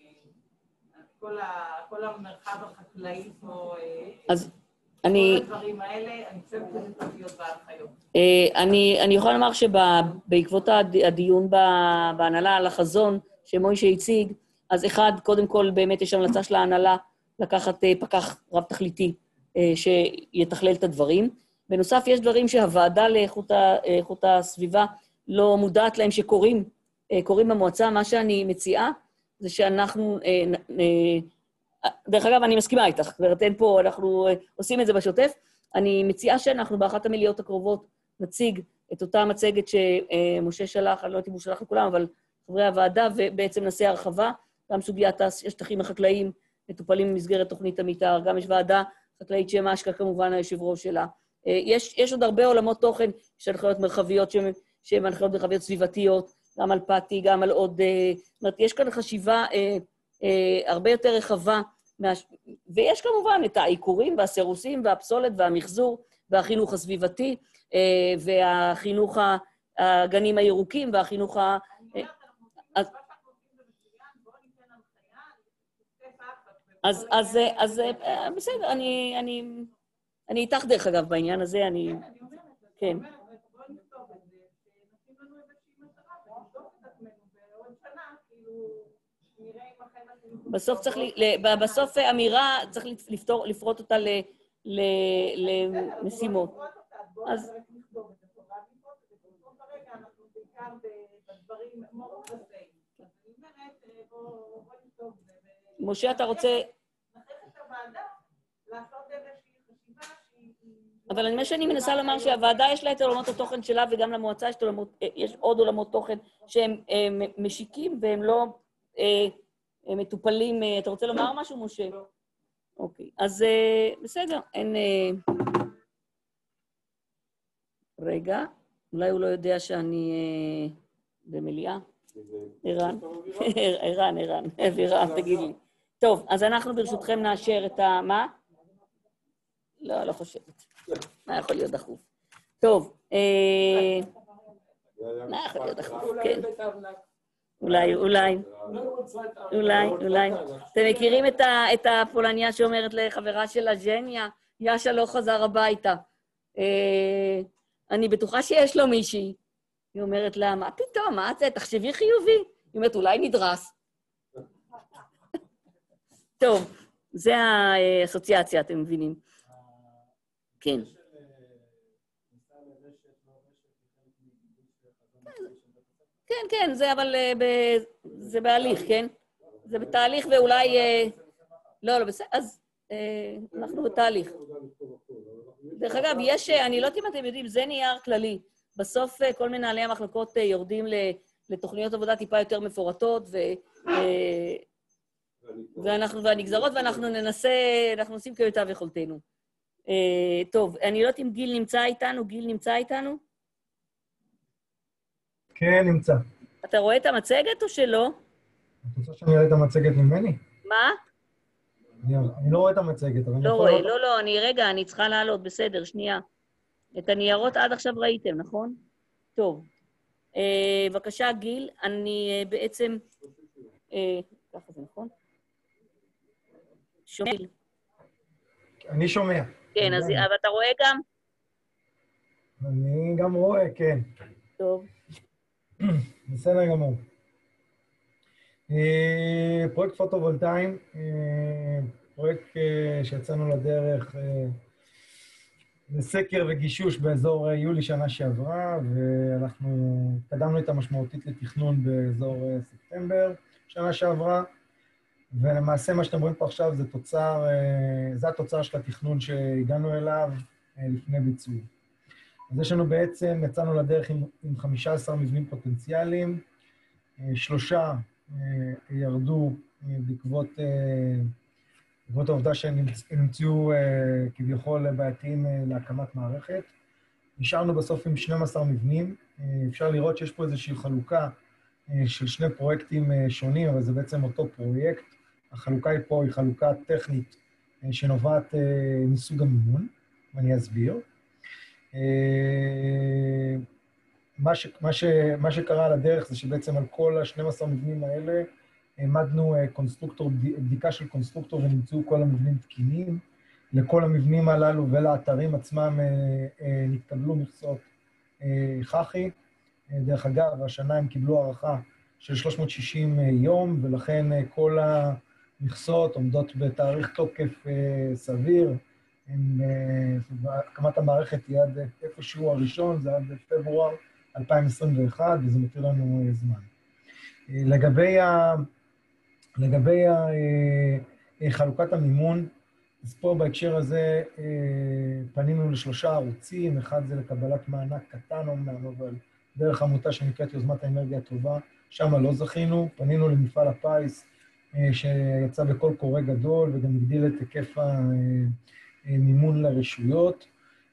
כל המרחב החקלאי פה, כל הדברים האלה, אני חושבת שזה צריך להיות בהנחיות. אני יכולה לומר שבעקבות הדיון בהנהלה על החזון שמוישה הציג, אז אחד, קודם כל באמת יש המלצה של ההנהלה לקחת פקח רב תכליתי שיתכלל את הדברים. בנוסף, יש דברים שהוועדה לאיכות הסביבה לא מודעת להם שקורים, קורים במועצה. מה שאני מציעה זה שאנחנו, דרך אגב, אני מסכימה איתך, ורתן פה, אנחנו עושים את זה בשוטף, אני מציעה שאנחנו באחת המליאות הקרובות נציג את אותה מצגת שמשה שלח, אני לא יודעת אם הוא שלח לכולם, אבל חברי הוועדה, ובעצם נעשה הרחבה, גם סוגיית השטחים החקלאיים מטופלים במסגרת תוכנית המתאר, גם יש ועדה חקלאית שם אשקה, כמובן היושב ראש שלה. יש, יש עוד הרבה עולמות תוכן, יש הנחיות מרחביות שהן הנחיות מרחביות סביבתיות, גם על פאטי, גם על עוד, זאת אומרת, יש כאן חשיבה אה, אה, הרבה יותר רחבה, מה, ויש כמובן את העיקורים והסירוסים והפסולת והמחזור והחינוך הסביבתי, אה, והחינוך הגנים הירוקים והחינוך ה... אז, אז, אז, בסדר, אני, אני, אני איתך דרך אגב בעניין הזה, אני... כן. בסוף צריך, בסוף אמירה צריך לפתור, לפרוט אותה למשימות. אז... משה, אתה רוצה... אבל מה שאני מנסה לומר שהוועדה יש לה את עולמות התוכן שלה, וגם למועצה יש, עולמות, יש עוד עולמות תוכן שהם משיקים והם לא הם מטופלים. אתה רוצה לומר משהו, משה? אוקיי, אז בסדר, אין... רגע, אולי הוא לא יודע שאני במליאה. ערן, ערן, ערן, ערן, תגיד לי. טוב, אז אנחנו ברשותכם נאשר את ה... מה? לא, לא חושבת. מה יכול להיות דחוף? טוב, מה יכול להיות דחוף? כן. אולי, אולי, אולי, אולי. אתם מכירים את הפולניה שאומרת לחברה שלה, ז'ניה, יאשה לא חזר הביתה. אני בטוחה שיש לו מישהי. היא אומרת לה, מה פתאום, מה זה? תחשבי חיובי. היא אומרת, אולי נדרס. טוב, זה האסוציאציה, אתם מבינים. כן. כן, כן, זה אבל זה בהליך, כן? זה בתהליך ואולי... לא, לא, בסדר, אז אנחנו בתהליך. דרך אגב, יש, אני לא יודעת אם אתם יודעים, זה נייר כללי. בסוף כל מנהלי המחלקות יורדים לתוכניות עבודה טיפה יותר מפורטות, ואנחנו, והנגזרות, ואנחנו ננסה, אנחנו עושים כמיטב יכולתנו. טוב, אני לא יודעת אם גיל נמצא איתנו, גיל נמצא איתנו? כן, נמצא. אתה רואה את המצגת או שלא? את רוצה שאני אראה את המצגת ממני? מה? אני לא רואה את המצגת, אבל אני לא רואה, לא, לא, אני רגע, אני צריכה לעלות, בסדר, שנייה. את הניירות עד עכשיו ראיתם, נכון? טוב. בבקשה, גיל, אני בעצם... ככה זה נכון? שומע. אני שומע. כן, אז אבל אתה רואה גם? אני גם רואה, כן. טוב. בסדר גמור. פרויקט פוטו-וולטאים, פרויקט שיצאנו לדרך לסקר וגישוש באזור יולי שנה שעברה, ואנחנו קדמנו את המשמעותית לתכנון באזור ספטמבר שנה שעברה, ולמעשה מה שאתם רואים פה עכשיו זה תוצר, זה התוצר של התכנון שהגענו אליו לפני ביצוע. אז יש לנו בעצם, יצאנו לדרך עם, עם חמישה עשר מבנים פוטנציאליים, שלושה ירדו בעקבות, בעקבות העובדה שהם נמצאו כביכול בעייתיים להקמת מערכת. נשארנו בסוף עם שנים עשר מבנים. אפשר לראות שיש פה איזושהי חלוקה של שני פרויקטים שונים, אבל זה בעצם אותו פרויקט. החלוקה היא פה היא חלוקה טכנית שנובעת מסוג המימון, ואני אסביר. מה, ש, מה, ש, מה שקרה על הדרך זה שבעצם על כל ה-שנים עשר מבנים האלה העמדנו קונסטרוקטור, בדיקה של קונסטרוקטור ונמצאו כל המבנים תקינים. לכל המבנים הללו ולאתרים עצמם נתקבלו מכסות חחי. דרך אגב, השנה הם קיבלו הערכה של שלוש מאות ושישים יום, ולכן כל המכסות עומדות בתאריך תוקף סביר. הקמת המערכת היא עד איפשהו הראשון, זה עד פברואר אלפיים עשרים ואחת, וזה מתיר לנו זמן. לגבי, ה... לגבי ה... חלוקת המימון, אז פה בהקשר הזה פנינו לשלושה ערוצים, אחד זה לקבלת מענק קטן אומנם, אבל דרך עמותה שנקראת יוזמת האנרגיה הטובה, שם לא זכינו, פנינו למפעל הפיס, שיצא בכל קורא גדול, וגם הגדיל את היקף המימון לרשויות.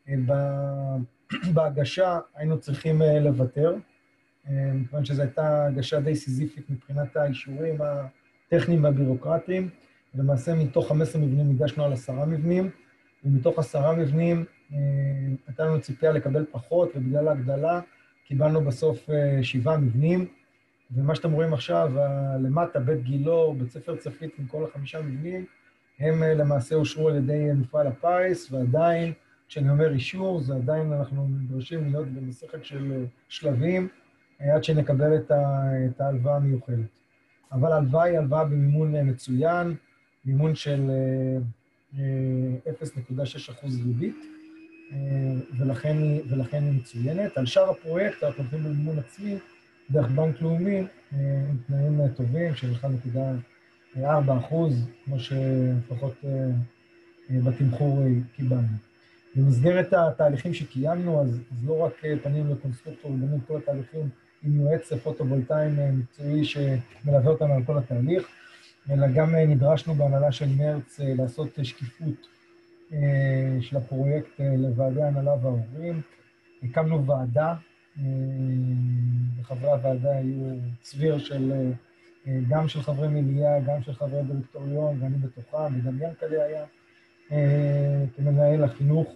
בהגשה היינו צריכים לוותר, מכיוון שזו הייתה הגשה די סיזיפית מבחינת האישורים הטכניים והבירוקרטיים. למעשה מתוך חמישה עשר מבנים הגשנו על עשרה מבנים, ומתוך עשרה מבנים הייתה לנו ציפייה לקבל פחות, ובגלל ההגדלה קיבלנו בסוף שבעה מבנים, ומה שאתם רואים עכשיו, למטה, בית גילו, בית ספר צפית עם כל החמישה מבנים, הם למעשה אושרו על ידי מפעל הפיס, ועדיין, כשאני אומר אישור, זה עדיין אנחנו נדרשים להיות במסכת של שלבים, עד שנקבל את ההלוואה המיוחדת. אבל ההלוואה היא הלוואה במימון מצוין, מימון של אפס נקודה שש אחוז ריבית, ולכן, ולכן היא מצוינת. על שאר הפרויקט, אנחנו הולכים במימון עצמי, דרך בנק לאומי, עם תנאים טובים של אחד נקודה ארבע אחוז, כמו שלפחות בתמחור קיבלנו. במסגרת התהליכים שקיימנו, אז, אז לא רק פנינו לקונסטרוקטור, ובנינו כל התהליכים עם יועץ פוטו-וולטאי מקצועי שמלווה אותנו על כל התהליך, אלא גם נדרשנו בהנהלה של מרץ לעשות שקיפות של הפרויקט לוועדי ההנהלה וההורים. הקמנו ועדה, וחברי הוועדה היו צביר של, גם של חברי מליאה, גם של חברי דירקטוריון, ואני בתוכם, וגם ינקלה היה כמנהל החינוך.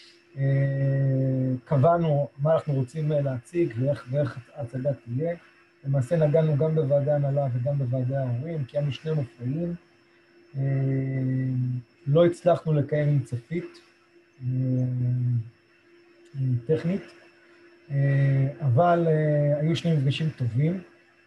קבענו מה אנחנו רוצים להציג ואיך, ואיך ההצגה תהיה. למעשה נגענו גם בוועדי ההנהלה וגם בוועדי ההורים, קיימנו שני מופעים. לא הצלחנו לקיים עם צפית טכנית, אבל היו שני מפגשים טובים.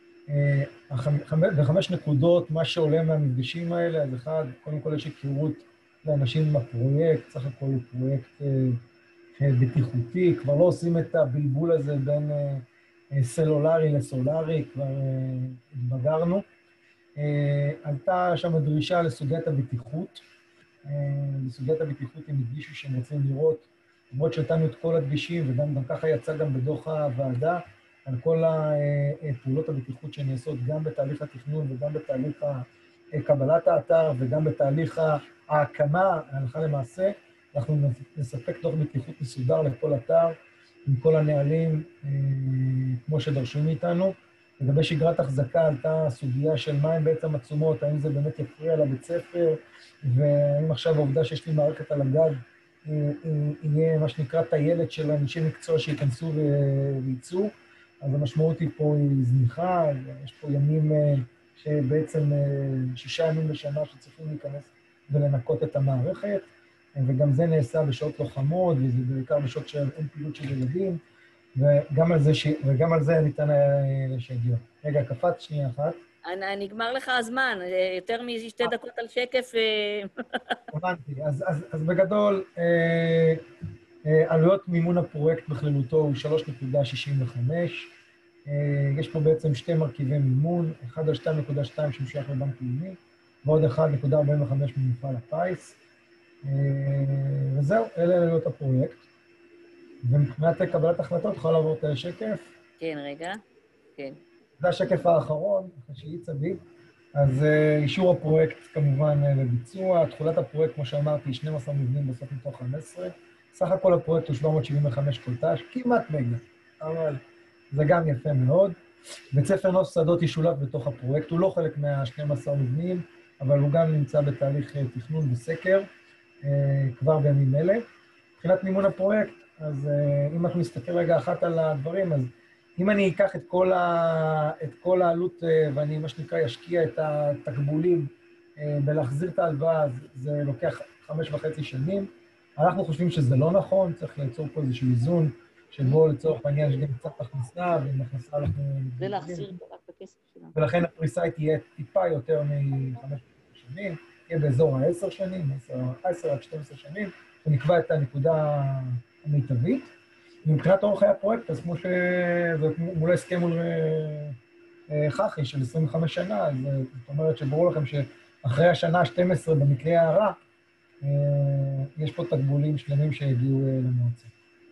בחמש נקודות, מה שעולה מהמפגשים האלה, אז אחד, קודם כל יש היכרות לאנשים עם הפרויקט, סך הכל הוא פרויקט בטיחותי, כבר לא עושים את הבלבול הזה בין סלולרי לסולרי, כבר התבגרנו. עלתה שם דרישה לסוגיית הבטיחות. לסוגיית הבטיחות הם הדגישו שהם רוצים לראות, למרות שהתנו את כל הדגישים, וגם גם ככה יצא גם בדוח הוועדה, על כל הפעולות הבטיחות שנעשות גם בתהליך התכנון וגם בתהליך קבלת האתר וגם בתהליך ההקמה, ההלכה למעשה, אנחנו נספק דוח בטיחות מסודר לכל אתר, עם כל הנהלים, כמו שדרשו מאיתנו. לגבי שגרת החזקה עלתה סוגיה של מה הם בעצם עצומות, האם זה באמת יפריע לבית ספר, והאם עכשיו העובדה שיש לי מערכת על הגג, יהיה מה שנקרא טיילת של אנשי מקצוע שיכנסו וייצאו, אז המשמעות היא פה היא זניחה, יש פה ימים שבעצם שישה ימים בשנה שצריכים להיכנס ולנקות את המערכת, וגם זה נעשה בשעות לוחמות, וזה בעיקר בשעות שאין פעילות של ילדים, וגם על זה, ש... וגם על זה ניתן לשגר. רגע, קפץ שנייה אחת. נגמר לך הזמן, יותר משתי דקות על שקף. הבנתי, אז, אז, אז בגדול, אה, אה, עלויות מימון הפרויקט בכללותו הוא שלוש נקודה שישים וחמש, אה, יש פה בעצם שתי מרכיבי מימון, אחד על שתיים נקודה שתיים שמשוייך לבנק לאומי, ועוד אחד נקודה ארבעים וחמש ממפעל הפיס, אה, וזהו, אלה עלויות הפרויקט. ומבחינת קבלת החלטות, יכול לעבור את השקף. כן, רגע. כן. זה השקף האחרון, אחרי שאיצה בי. אז אישור הפרויקט כמובן לביצוע. תחולת הפרויקט, כמו שאמרתי, שנים עשר מבנים בסוף מתוך חמש עשרה. סך הכל הפרויקט הוא שבע מאות שבעים וחמש קולטש, כמעט מגה, אבל זה גם יפה מאוד. בית ספר נוף שדות ישולב בתוך הפרויקט, הוא לא חלק מה-שנים עשר מבנים, אבל הוא גם נמצא בתהליך תכנון וסקר, כבר בימים אלה. מבחינת מימון הפרויקט, אז uh, אם אנחנו נסתכל רגע אחת על הדברים, אז אם אני אקח את כל, ה, את כל העלות uh, ואני מה שנקרא ישקיע את התקבולים uh, בלהחזיר את ההלוואה, אז זה לוקח חמש וחצי שנים. אנחנו חושבים שזה לא נכון, צריך ליצור פה איזשהו איזון, שבו לצורך העניין יש גם קצת הכנסה, ועם הכנסה אנחנו... זה להחזיר רק בכסף שלנו. ולכן הפריסה תהיה טיפה יותר מחמש וחצי שנים, תהיה באזור העשר שנים, עשר עד שתים עשרה שנים, ונקבע את הנקודה המיטבית. מבחינת אורך הפרויקט, אז כמו שזה מול הסכם מול חחי של עשרים וחמש שנה, אז זאת אומרת שברור לכם שאחרי השנה ה-שתים עשרה במקרה הרע, יש פה תקבולים שלמים שהגיעו למועצה.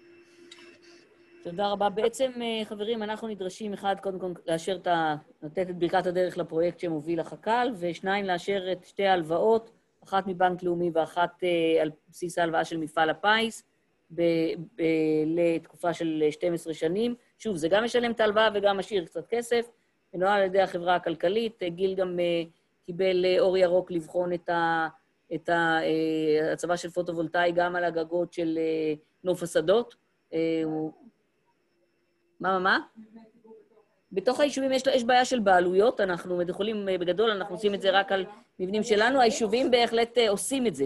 תודה רבה. בעצם, חברים, אנחנו נדרשים, אחד, קודם כל, לאשר את ה... לתת את ברכת הדרך לפרויקט שמוביל החק"ל, ושניים, לאשר את שתי ההלוואות, אחת מבנק לאומי ואחת על בסיס ההלוואה של מפעל הפיס, ב- ב- לתקופה של שתים עשרה שנים. שוב, זה גם משלם את ההלוואה וגם משאיר קצת כסף, ונועד על ידי החברה הכלכלית. גיל גם קיבל אור ירוק לבחון את ה... את ההצבה של פוטו-וולטאי גם על הגגות של נוף השדות. מה, מה, מה? בתוך היישובים יש, יש בעיה של בעלויות, אנחנו יכולים, בגדול, אנחנו עושים את זה רק על מבנים שלנו, היישובים בהחלט עושים את זה.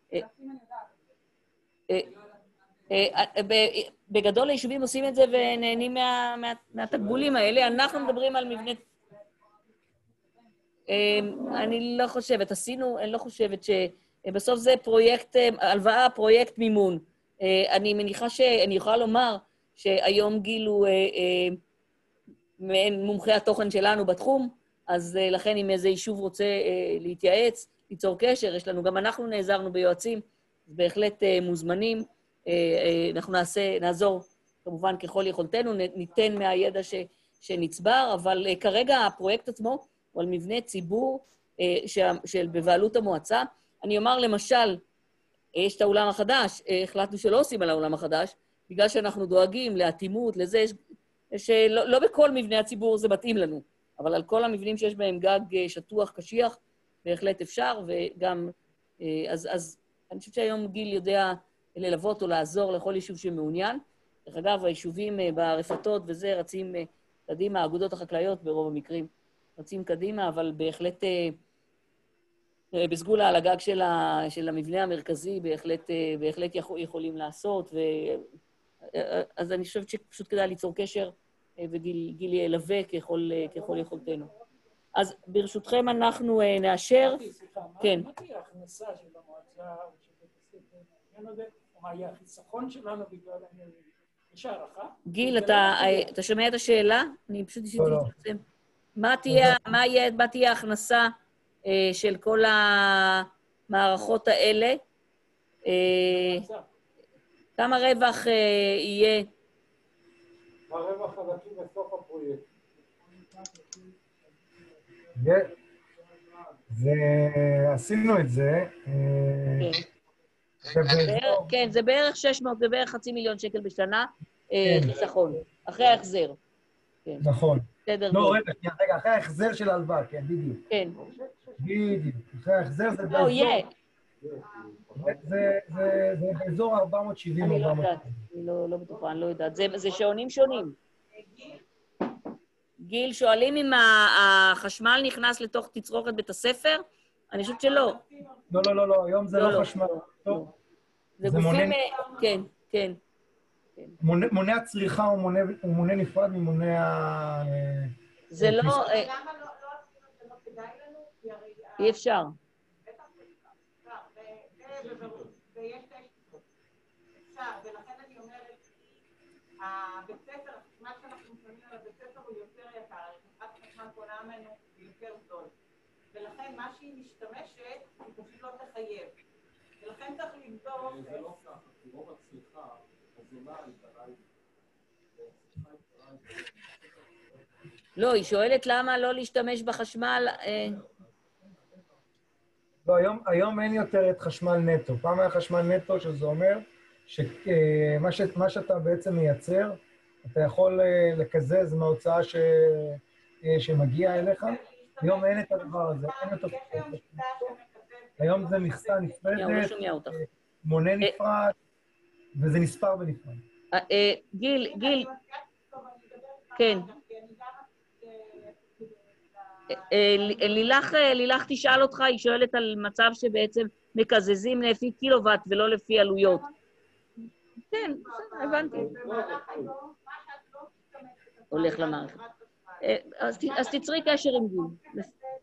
בגדול היישובים עושים את זה ונהנים מה, מה, מהתקבולים האלה, אנחנו מדברים על מבנה... אני לא חושבת, עשינו, אני לא חושבת שבסוף זה פרויקט, הלוואה, פרויקט מימון. אני מניחה שאני יכולה לומר שהיום גיל הוא מומחי התוכן שלנו בתחום, אז לכן אם איזה יישוב רוצה להתייעץ, ליצור קשר, יש לנו, גם אנחנו נעזרנו ביועצים, בהחלט מוזמנים, אנחנו נעשה, נעזור כמובן ככל יכולתנו, ניתן מהידע ש, שנצבר, אבל כרגע הפרויקט עצמו הוא על מבנה ציבור של בבעלות המועצה. אני אומר למשל, יש את האולם החדש, החלטנו שלא עושים על האולם החדש, בגלל שאנחנו דואגים לאטימות, לזה, שלא לא בכל מבני הציבור זה מתאים לנו, אבל על כל המבנים שיש בהם גג שטוח, קשיח, בהחלט אפשר, וגם, אז, אז אני חושבת שהיום גיל יודע ללוות או לעזור לכל יישוב שמעוניין. דרך אגב, היישובים ברפתות וזה רצים קדימה, האגודות החקלאיות ברוב המקרים רצים קדימה, אבל בהחלט בסגולה על הגג של, ה, של המבנה המרכזי, בהחלט, בהחלט יכול, יכולים לעשות, ו, אז אני חושבת שפשוט כדאי ליצור קשר, וגיל ילווה ככל, ככל יכולתנו. אז ברשותכם אנחנו נאשר. כן. מה תהיה ההכנסה של המועצה או של בית הספר מהעניין הזה, או מה יהיה החיסכון שלנו בגלל העניין הזה? יש הערכה? גיל, אתה שומע את השאלה? אני פשוט ניסיתי להתעצם. מה תהיה ההכנסה של כל המערכות האלה? כמה רווח יהיה? הרווח הנקי בסוף הפרויקט. ועשינו את זה. כן, זה בערך שש מאות, זה בערך חצי מיליון שקל בשנה חיסכון, אחרי ההחזר. נכון. בסדר. לא, רגע, אחרי ההחזר של ההלוואה, כן, בדיוק. כן. בדיוק. אחרי ההחזר זה באזור... לא, יהיה. זה באזור ארבע מאות שבעים. אני לא יודעת, אני לא בטוחה, אני לא יודעת. זה שעונים שונים. גיל, שואלים אם החשמל נכנס לתוך תצרוכת בית הספר? אני חושבת שלא. לא, לא, לא, לא, היום זה לא חשמל. זה גופים... כן, כן. מונה הצריכה הוא מונה נפרד ממונה ה... זה לא... למה לא עשינו את זה לא כדאי לנו? אי אפשר. ויש תשתיות. אפשר, ולכן אני אומרת, הבית ספר, מה שאנחנו משלמים על הבית ספר הוא יותר יקר, חברת החשמל קונה ממנו יותר זול. ולכן מה שהיא משתמשת, היא פשוט לא תחייב. ולכן צריך לבדוק... זה לא ככה, כי רוב הצריכה, הזולה היא לא, היא שואלת למה לא להשתמש בחשמל... לא, היום, היום אין יותר את חשמל נטו. פעם היה חשמל נטו, שזה אומר שמה ש, מה שאתה בעצם מייצר, אתה יכול לקזז מההוצאה ש, שמגיע אליך. היום אין את הדבר הזה, אין את הדבר. היום זה מכסה נפרדת, מונה נפרד, וזה נספר בנפרד. גיל, גיל, כן. לילך, לילך תשאל אותך, היא שואלת על מצב שבעצם מקזזים לפי קילוואט ולא לפי עלויות. כן, הבנתי. הולך למערכת. אז תצרי קשר עם גיל.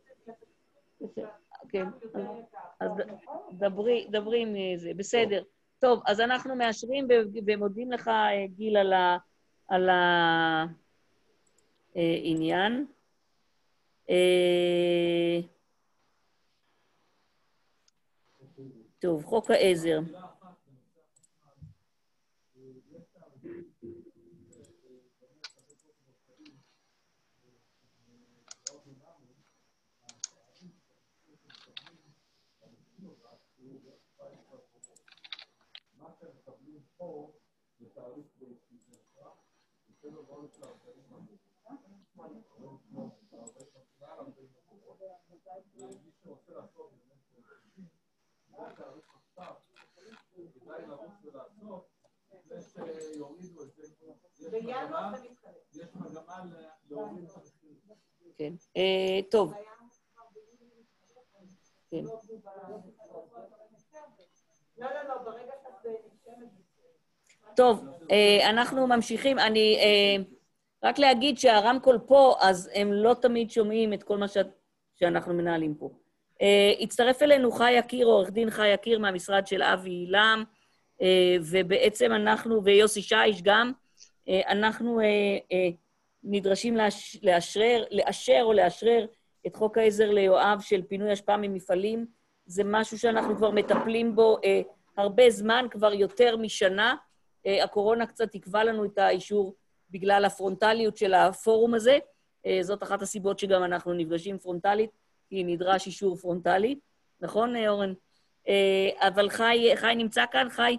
כן, אז דברי, דברי עם זה, בסדר. טוב, אז אנחנו מאשרים ומודים לך, גיל, על העניין. טוב, חוק העזר. בינואר זה מתחלק. מגמה להוריד את המחיר. כן. טוב. כן. לא, לא, לא, ברגע שאת נשמת... טוב, אנחנו ממשיכים. אני רק להגיד שהרמקול פה, אז הם לא תמיד שומעים את כל מה שאנחנו מנהלים פה. הצטרף אלינו חי יקיר, עורך דין חי יקיר מהמשרד של אבי אילם, ובעצם אנחנו, ויוסי שיש גם, אנחנו נדרשים לאשרר, לאשר או לאשרר את חוק העזר ליואב של פינוי השפעה ממפעלים. זה משהו שאנחנו כבר מטפלים בו הרבה זמן, כבר יותר משנה. הקורונה קצת תקבע לנו את האישור בגלל הפרונטליות של הפורום הזה. זאת אחת הסיבות שגם אנחנו נפגשים פרונטלית, כי נדרש אישור פרונטלי. נכון, אורן? אבל חי, חי נמצא כאן, חי,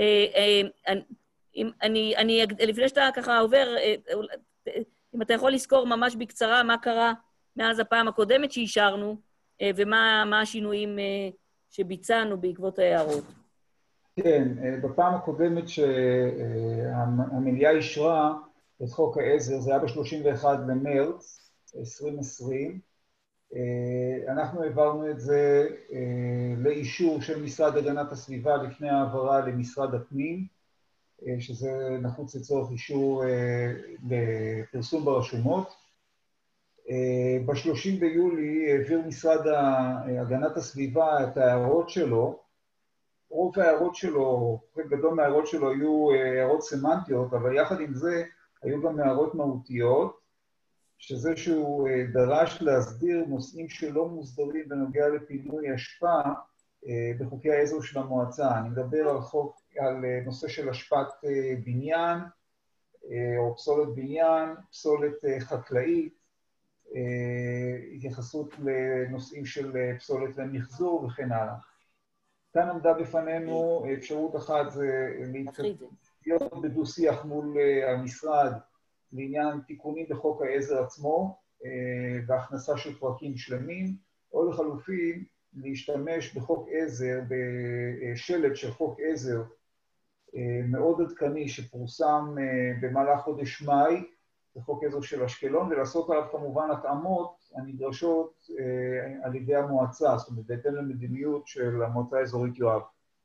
אני, אני, לפני שאתה ככה עובר, אם אתה יכול לזכור ממש בקצרה מה קרה מאז הפעם הקודמת שאישרנו, ומה מה השינויים שביצענו בעקבות ההערות. כן, בפעם הקודמת שהמליאה אישרה את חוק העזר, זה היה ב-שלושים ואחד למרץ עשרים עשרים, אנחנו העברנו את זה לאישור של משרד הגנת הסביבה לפני העברה למשרד הפנים, שזה נחוץ לצורך אישור לפרסום ברשומות. ב-שלושים ביולי העביר משרד הגנת הסביבה את ההערות שלו. רוב ההערות שלו, חלק גדול מההערות שלו היו הערות סמנטיות, אבל יחד עם זה היו גם הערות מהותיות, שזה שהוא דרש להסדיר נושאים שלא מוסדרים בנוגע לפינוי אשפה בחוקי העזר של המועצה. אני מדבר על חוק, על נושא של אשפת בניין, או פסולת בניין, פסולת חקלאית, התייחסות לנושאים של פסולת למחזור וכן הלאה. כאן עמדה בפנינו אפשרות אחת זה להיות בדו-שיח מול המשרד לעניין תיקונים בחוק העזר עצמו והכנסה של פרקים שלמים, או לחלופין להשתמש בחוק עזר, בשלט של חוק עזר מאוד עדכני שפורסם במהלך חודש מאי, בחוק עזר של אשקלון, ולעשות עליו כמובן התאמות הנדרשות על ידי המועצה, זאת אומרת, בהתאם למדיניות של המועצה האזורית יואב.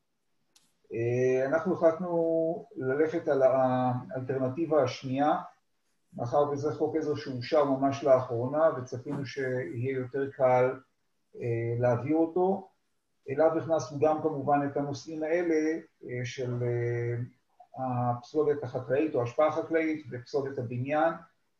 אנחנו החלטנו ללכת על האלטרנטיבה השנייה, מאחר וזה חוק עזר שאושר ממש לאחרונה, וצפינו שיהיה יותר קל להעביר אותו. אליו הכנסנו גם כמובן את הנושאים האלה של הפסולת החקלאית או ההשפעה החקלאית ופסולת הבניין.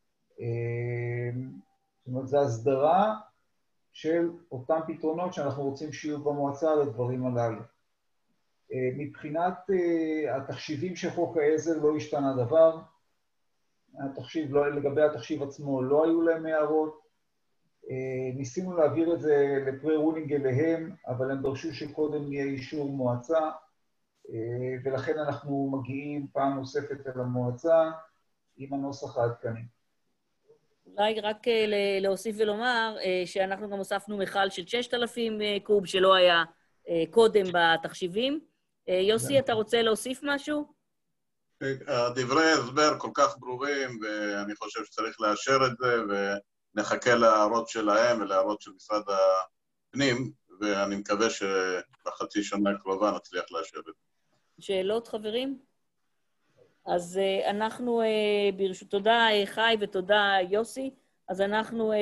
זאת אומרת, זו הסדרה של אותם פתרונות שאנחנו רוצים שיהיו במועצה לדברים הללו. מבחינת התחשיבים של חוק העזר לא השתנה דבר. התחשיב, לא, לגבי התחשיב עצמו לא היו להם הערות. ניסינו להעביר את זה לפרה-רולינג אליהם, אבל הם דרשו שקודם יהיה אישור מועצה, ולכן אנחנו מגיעים פעם נוספת אל המועצה עם הנוסח העדכני. אולי רק להוסיף ולומר שאנחנו גם הוספנו מחל של שישת אלפים קוב שלא היה קודם בתחשיבים. יוסי, אתה רוצה להוסיף משהו? דברי הסבר כל כך ברורים, ואני חושב שצריך לאשר את זה, ונחכה להערות שלהם ולהערות של משרד הפנים, ואני מקווה שבחצי שנה הקרובה נצליח לאשר את זה. שאלות, חברים? אז אנחנו, ברשות, תודה חי ותודה יוסי, אז אנחנו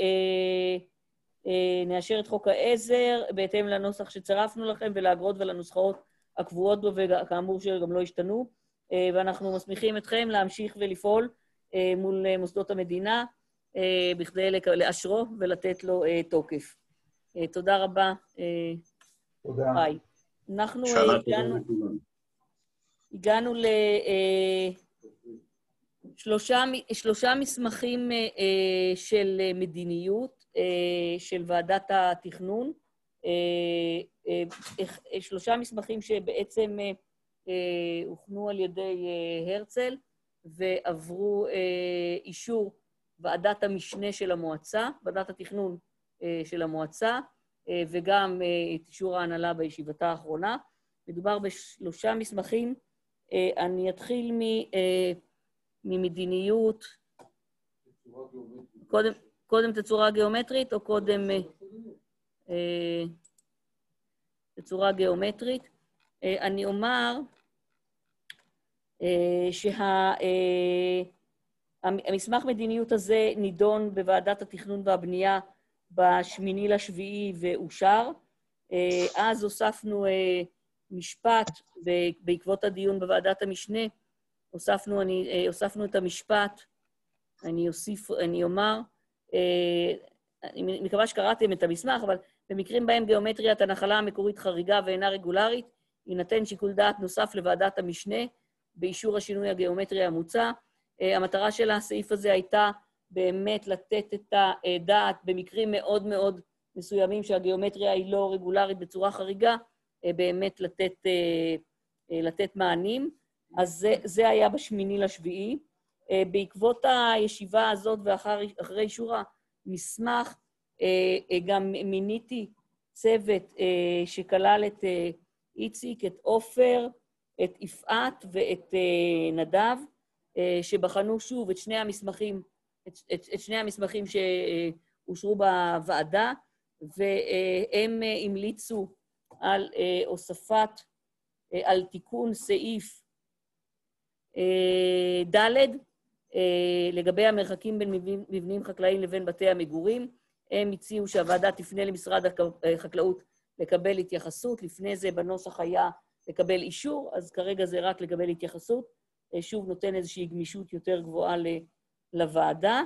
נאשר את חוק העזר בהתאם לנוסח שצרפנו לכם ולאגרות ולנוסחאות הקבועות בו, וכאמור שגם לא השתנו, ואנחנו מסמיכים אתכם להמשיך ולפעול מול מוסדות המדינה, בכדי לאשרו ולתת לו תוקף. תודה רבה. תודה. חי. אנחנו הגענו... הגענו לשלושה מסמכים של מדיניות של ועדת התכנון, שלושה מסמכים שבעצם הוכנו על ידי הרצל ועברו אישור ועדת המשנה של המועצה, ועדת התכנון של המועצה, וגם את אישור ההנהלה בישיבתה האחרונה. מדובר בשלושה מסמכים. אני אתחיל ממדיניות קודם, קודם תצורה גיאומטרית או קודם אה, תצורה גיאומטרית? אה, אני אומר אה, שהמסמך מדיניות הזה נידון בוועדת התכנון והבנייה בשמיני לשביעי ואושר. אה, אז הוספנו אה, משפט, בעקבות הדיון בוועדת המשנה, הוספנו, אני, הוספנו את המשפט, אני אוסיף, אני אומר, אני מקווה שקראתם את המסמך, אבל במקרים בהם גיאומטריית הנחלה המקורית חריגה ואינה רגולרית, יינתן שיקול דעת נוסף לוועדת המשנה, באישור השינוי הגיאומטרי המוצע. המטרה של הסעיף הזה הייתה באמת לתת את הדעת במקרים מאוד מאוד מסוימים שהגיאומטריה היא לא רגולרית בצורה חריגה, באמת לתת, לתת מענים. אז זה, זה היה בשמיני לשביעי. בעקבות הישיבה הזאת ואחרי אישור המסמך, גם מיניתי צוות שכלל את איציק, את עופר, את יפעת ואת נדב, שבחנו שוב את שני המסמכים, את, את, את שני המסמכים שאושרו בוועדה, והם המליצו על הוספת, על תיקון סעיף ד' לגבי המרחקים בין מבנים חקלאיים לבין בתי המגורים. הם הציעו שהוועדה תפנה למשרד החקלאות לקבל התייחסות. לפני זה בנוסח היה לקבל אישור, אז כרגע זה רק לקבל התייחסות. שוב נותן איזושהי גמישות יותר גבוהה לוועדה.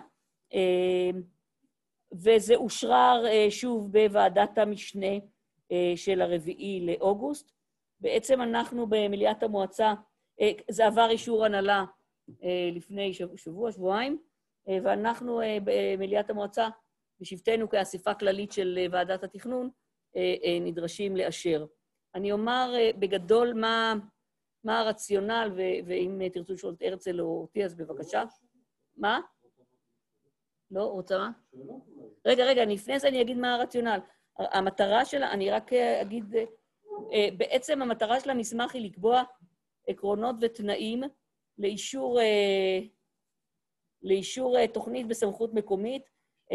וזה אושרר שוב בוועדת המשנה של הרביעי לאוגוסט. בעצם אנחנו במליאת המועצה, זה עבר אישור הנהלה לפני שבוע, שבועיים, ואנחנו במליאת המועצה, בשבתנו כאסיפה כללית של ועדת התכנון, נדרשים לאשר. אני אומר בגדול מה, מה הרציונל, ואם תרצו לשאול את הרצל או אותי, אז בבקשה. מה? לא, רוצה מה? רגע, רגע, לפני זה אני אגיד מה הרציונל. המטרה שלה, אני רק אגיד, בעצם המטרה של המסמך היא לקבוע עקרונות ותנאים לאישור, לאישור תוכנית בסמכות מקומית,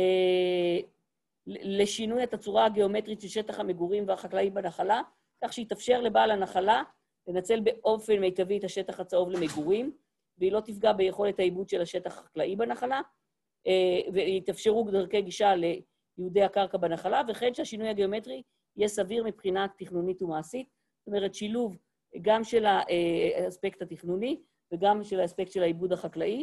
לשינוי התצורה הגיאומטרית של שטח המגורים והחקלאים בנחלה, כך שיתאפשר לבעל הנחלה לנצל באופן מיטבי את השטח הצהוב למגורים, והיא לא תפגע ביכולת העיבוד של השטח החקלאי בנחלה, ויתאפשרו דרכי גישה ליהודי הקרקע בנחלה, וכן שהשינוי הגיאומטרי יהיה סביר מבחינה תכנונית ומעשית, זאת אומרת שילוב גם של האספקט התכנוני וגם של האספקט של העיבוד החקלאי.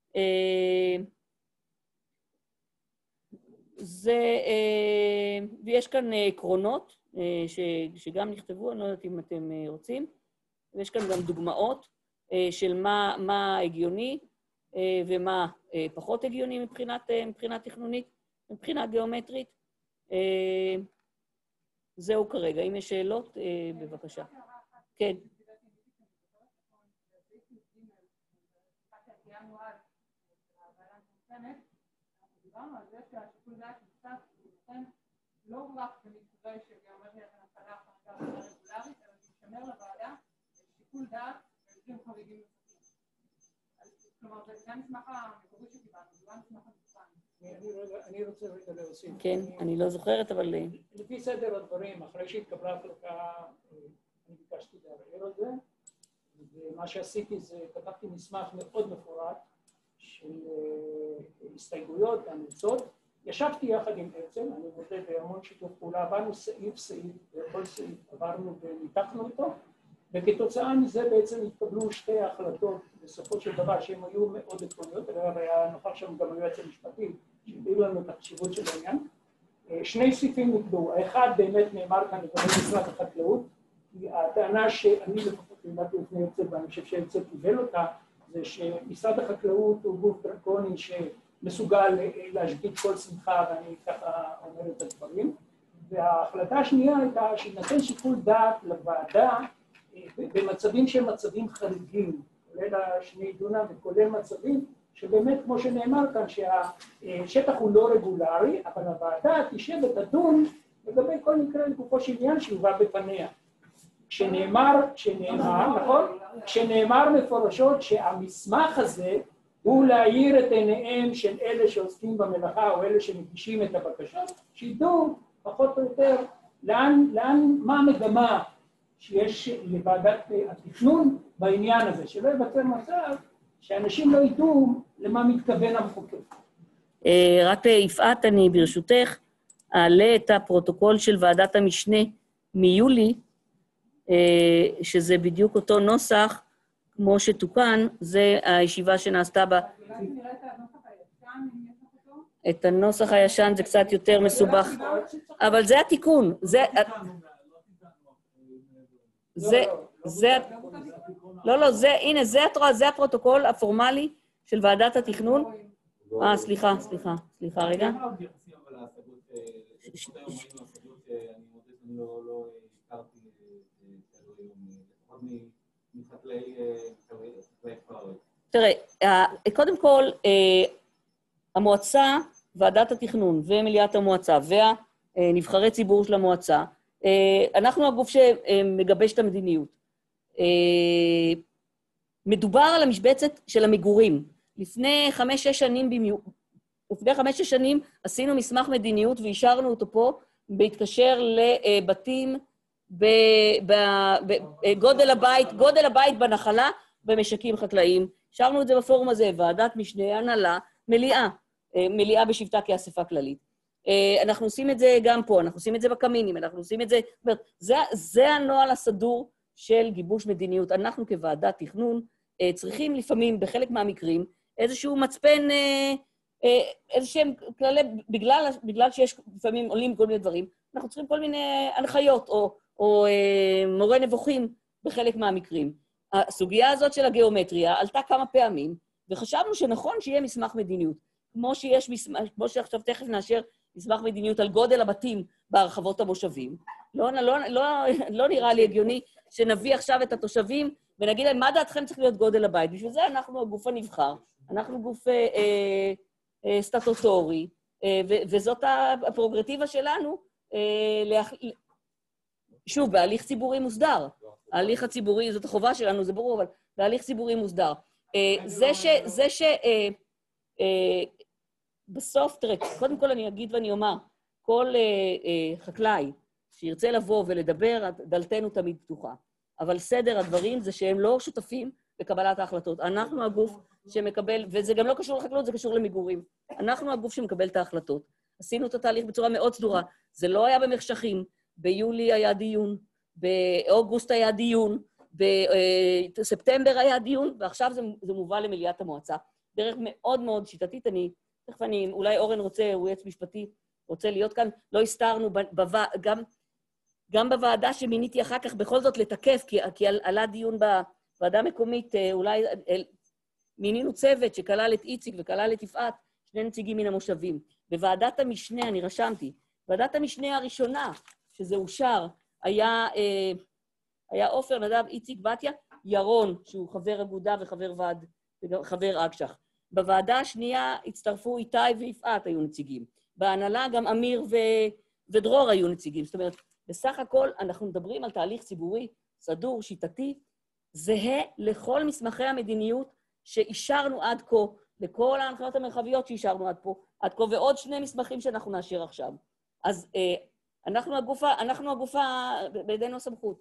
זה, ויש כאן עקרונות שגם נכתבו, אני לא יודעת אם אתם רוצים, ויש כאן גם דוגמאות של מה, מה הגיוני ומה פחות הגיוני מבחינת, מבחינת תכנונית, מבחינה גיאומטרית. זהו כרגע. אם יש שאלות, בבקשה. כן. דיברנו על זה שהשיקול דעת נוסף ולכן לא רק במקרה שגיאומטריית הנחלה חריגה ואינה רגולרית, אלא שישמר לוועדה שיקול דעת במקרים חריגים נוספים. כלומר, זה המסמך המקורי שקיבלנו, זה לא המסמך המסוכן. אני רוצה רגע להוסיף. כן, אני לא זוכרת, אבל... לפי סדר הדברים, אחרי שהתקבלה החלטה, אני ביקשתי לערער על זה, ומה שעשיתי זה, כתבתי מסמך מאוד מפורט, של הסתייגויות והמלצות. ישבתי יחד עם הרצל, אני מודה בהמון שיתוף פעולה, עברנו סעיף סעיף, וכל סעיף עברנו וניתחנו אותו, וכתוצאה מזה בעצם התקבלו שתי החלטות בסופו של דבר שהן היו מאוד עקרוניות, אגב היה נוכח שם גם היועץ המשפטי שהביא לנו את החשיבות של העניין. שני סעיפים נקבעו, האחד באמת נאמר כאן לגבי משרד החקלאות, כי הטענה שאני לפחות לימדתי לפני הרצל ואני חושב שהרצל קיבל אותה, זה שמשרד החקלאות הוא גוף דרקוני שמסוגל להשבית כל שמחה, ואני ככה אומר את הדברים. וההחלטה השנייה הייתה שנתן שיקול דעת לוועדה במצבים שהם מצבים חריגים, כולל השני דונם וכולל מצבים שבאמת, כמו שנאמר כאן, שהשטח הוא לא רגולרי, אבל הוועדה תשב ותדון לגבי כל מקרה לגופו של עניין שיובא בפניה. כשנאמר, כשנאמר, נכון? כשנאמר מפורשות שהמסמך הזה הוא להאיר את עיניהם של אלה שעוסקים במלאכה או אלה שמגישים את הבקשות, שידעו פחות או יותר לאן, לאן, מה המגמה שיש לוועדת התכנון בעניין הזה, שלא ייווצר מצב שאנשים לא ידעו למה מתכוון המחוקק. רק יפעת, אני ברשותך, אעלה את הפרוטוקול של ועדת המשנה מיולי, שזה בדיוק אותו נוסח, כמו שתוקן, זה הישיבה שנעשתה בה. את הנוסח הישן זה קצת יותר מסובך, אבל זה התיקון, זה... זה, זה, לא, לא, זה, הנה, זה, זה הפרוטוקול הפורמלי של ועדת התכנון. אה, סליחה, סליחה, סליחה, רגע. תראה, קודם כל, המועצה, ועדת התכנון ומליאת המועצה והנבחרי ציבור של המועצה, אנחנו הגוף שמגבש את המדיניות. מדובר על המשבצת של המגורים. לפני חמש-שש שנים, לפני חמש-שש שנים עשינו מסמך מדיניות ואישרנו אותו פה, בהתקשר לבתים בגודל הבית, גודל הבית בנחלה במשקים חקלאיים. אישרנו את זה בפורום הזה, ועדת משנה, הנהלה, מליאה, מליאה בשבטה כאספה כללית. אנחנו עושים את זה גם פה, אנחנו עושים את זה בקמינים, אנחנו עושים את זה, זה, זה הנוהל הסדור של גיבוש מדיניות. אנחנו כוועדת תכנון צריכים לפעמים, בחלק מהמקרים, איזשהו מצפן, איזשהם כללי, בגלל, בגלל שיש לפעמים עולים כל מיני דברים, אנחנו צריכים כל מיני הנחיות או, או מורה נבוכים בחלק מהמקרים. הסוגיה הזאת של הגיאומטריה עלתה כמה פעמים, וחשבנו שנכון שיהיה מסמך מדיניות, כמו שיש מסמך, כמו שעכשיו תכף נאשר מסמך מדיניות על גודל הבתים בהרחבות המושבים. לא, לא, לא, לא נראה לי הגיוני שנביא עכשיו את התושבים ונגיד להם, מה דעתכם צריך להיות גודל הבית? בשביל זה אנחנו הגוף הנבחר, אנחנו גוף אה, אה, סטטוטורי, אה, ו, וזאת הפרוגרטיבה שלנו, אה, להח... שוב, בהליך ציבורי מוסדר. ההליך הציבורי, זאת החובה שלנו, זה ברור, אבל בהליך ציבורי מוסדר. אה, זה ש... זה ש אה, אה, בסוף, תראה, קודם כל אני אגיד ואני אומר, כל אה, אה, חקלאי שירצה לבוא ולדבר, דלתנו תמיד פתוחה. אבל סדר הדברים זה שהם לא שותפים בקבלת ההחלטות. אנחנו הגוף שמקבל, וזה גם לא קשור לחקלאות, זה קשור למגורים. אנחנו הגוף שמקבל את ההחלטות. עשינו את התהליך בצורה מאוד סדורה. זה לא היה במחשכים. ביולי היה דיון, באוגוסט היה דיון, בספטמבר היה דיון, ועכשיו זה, זה מובא למליאת המועצה. דרך מאוד מאוד שיטתית, אני, תכף אני, אולי אורן רוצה, הוא יועץ משפטי, רוצה להיות כאן, לא הסתרנו, בווע, גם, גם בוועדה שמיניתי אחר כך, בכל זאת לתקף, כי, כי עלה דיון בוועדה המקומית, אולי מינינו צוות שכלל את איציק וכלל את יפעת, שני נציגים מן המושבים. בוועדת המשנה, אני רשמתי, ועדת המשנה הראשונה, שזה אושר, היה, היה אופר, נדב, איציק, בתיה, ירון, שהוא חבר אגודה וחבר ועד, חבר אגשך. בוועדה השנייה הצטרפו איתי ויפעת היו נציגים. בהנהלה גם אמיר ו... ודרור היו נציגים. זאת אומרת, בסך הכל אנחנו מדברים על תהליך ציבורי, סדור, שיטתי, זהה לכל מסמכי המדיניות שאישרנו עד כה, לכל ההנחיות המרחביות שאישרנו עד פה, עד כה, ועוד שני מסמכים שאנחנו נאשר עכשיו. אז אה, אנחנו הגופה, אנחנו הגופה, בידינו הסמכות.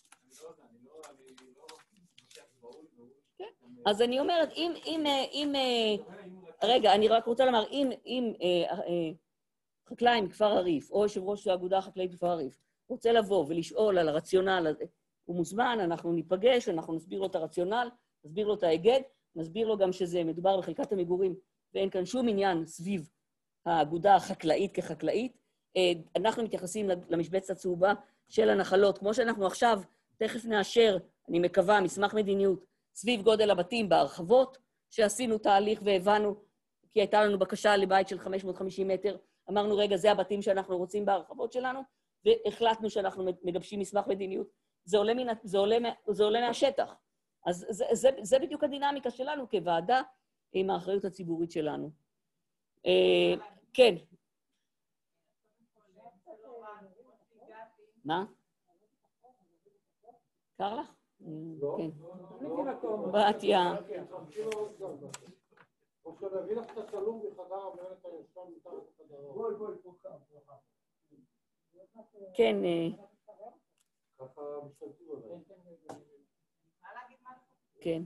אז אני אומרת, אם, אם, אם, רגע, אני רק רוצה לומר, אם, אם חקלאי מכפר הריף, או יושב ראש האגודה החקלאית בכפר הריף, רוצה לבוא ולשאול על הרציונל הזה, הוא מוזמן, אנחנו ניפגש, אנחנו נסביר לו את הרציונל, נסביר לו את ההיגד, נסביר לו גם שזה מדובר בחלקת המגורים, ואין כאן שום עניין סביב האגודה החקלאית כחקלאית. אנחנו מתייחסים למשבצת הצהובה של הנחלות, כמו שאנחנו עכשיו, תכף נאשר, אני מקווה, מסמך מדיניות, סביב גודל הבתים בהרחבות, שעשינו תהליך והבנו, כי הייתה לנו בקשה לבית של חמש מאות וחמישים מטר, אמרנו, רגע, זה הבתים שאנחנו רוצים בהרחבות שלנו, והחלטנו שאנחנו מגבשים מסמך מדיניות. זה עולה, מן, זה עולה, זה עולה מהשטח. אז זה, זה, זה בדיוק הדינמיקה שלנו כוועדה עם האחריות הציבורית שלנו. כן. מה? קר לך? כן. בתיה. או שנביא לך את הצלום בחדר המלך הישן מתחת לחדר. בואי, בואי, פה כאן. כן. ככה משתלטים עליי. כן.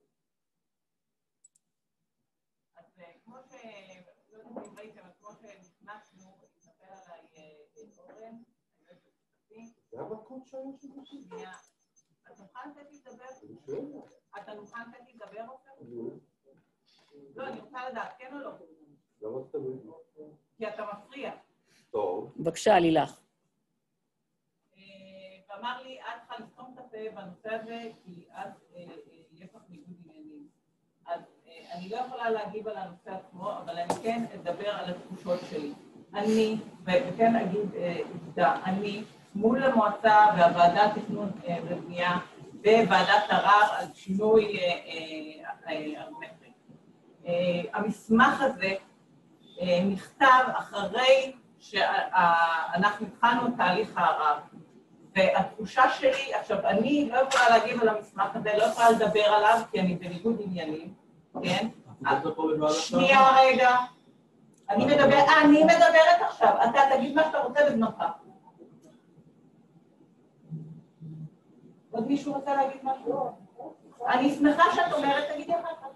אז כמו ש... לא יודעת אם ראיתם, אז כמו שנכנסנו, התנפל עליי אורן, היועץ המשפטי. זה המקום שהיה שזה שנייה. אתה מוכן לתת לי לדבר? אתה מוכן לתת לי לדבר עופר? לא, אני רוצה לדעת, כן או לא? למה אתה תמיד? כי אתה מפריע. טוב. בבקשה, לילך. ואמר לי, את צריכה לסתום את הפה בנושא הזה, כי אז יש לך ניגוד עניינים. אז אני לא יכולה להגיב על הנושא עצמו, אבל אני כן אדבר על התחושות שלי. אני, וכן אגיד עובדה, אני מול המועצה והוועדת תכנון ובנייה וועדת ערר על שינוי ארמטרי. המסמך הזה נכתב אחרי שאנחנו התחלנו את תהליך הערר. והתחושה שלי, עכשיו, אני לא יכולה להגיב על המסמך הזה, לא יכולה לדבר עליו, כי אני בניגוד עניינים, כן? שנייה רגע. אני מדבר, אני מדברת עכשיו, אתה תגיד מה שאתה רוצה בזמנך. עוד מישהו רוצה להגיד משהו? אני שמחה שאת אומרת, תגידי אחר כך.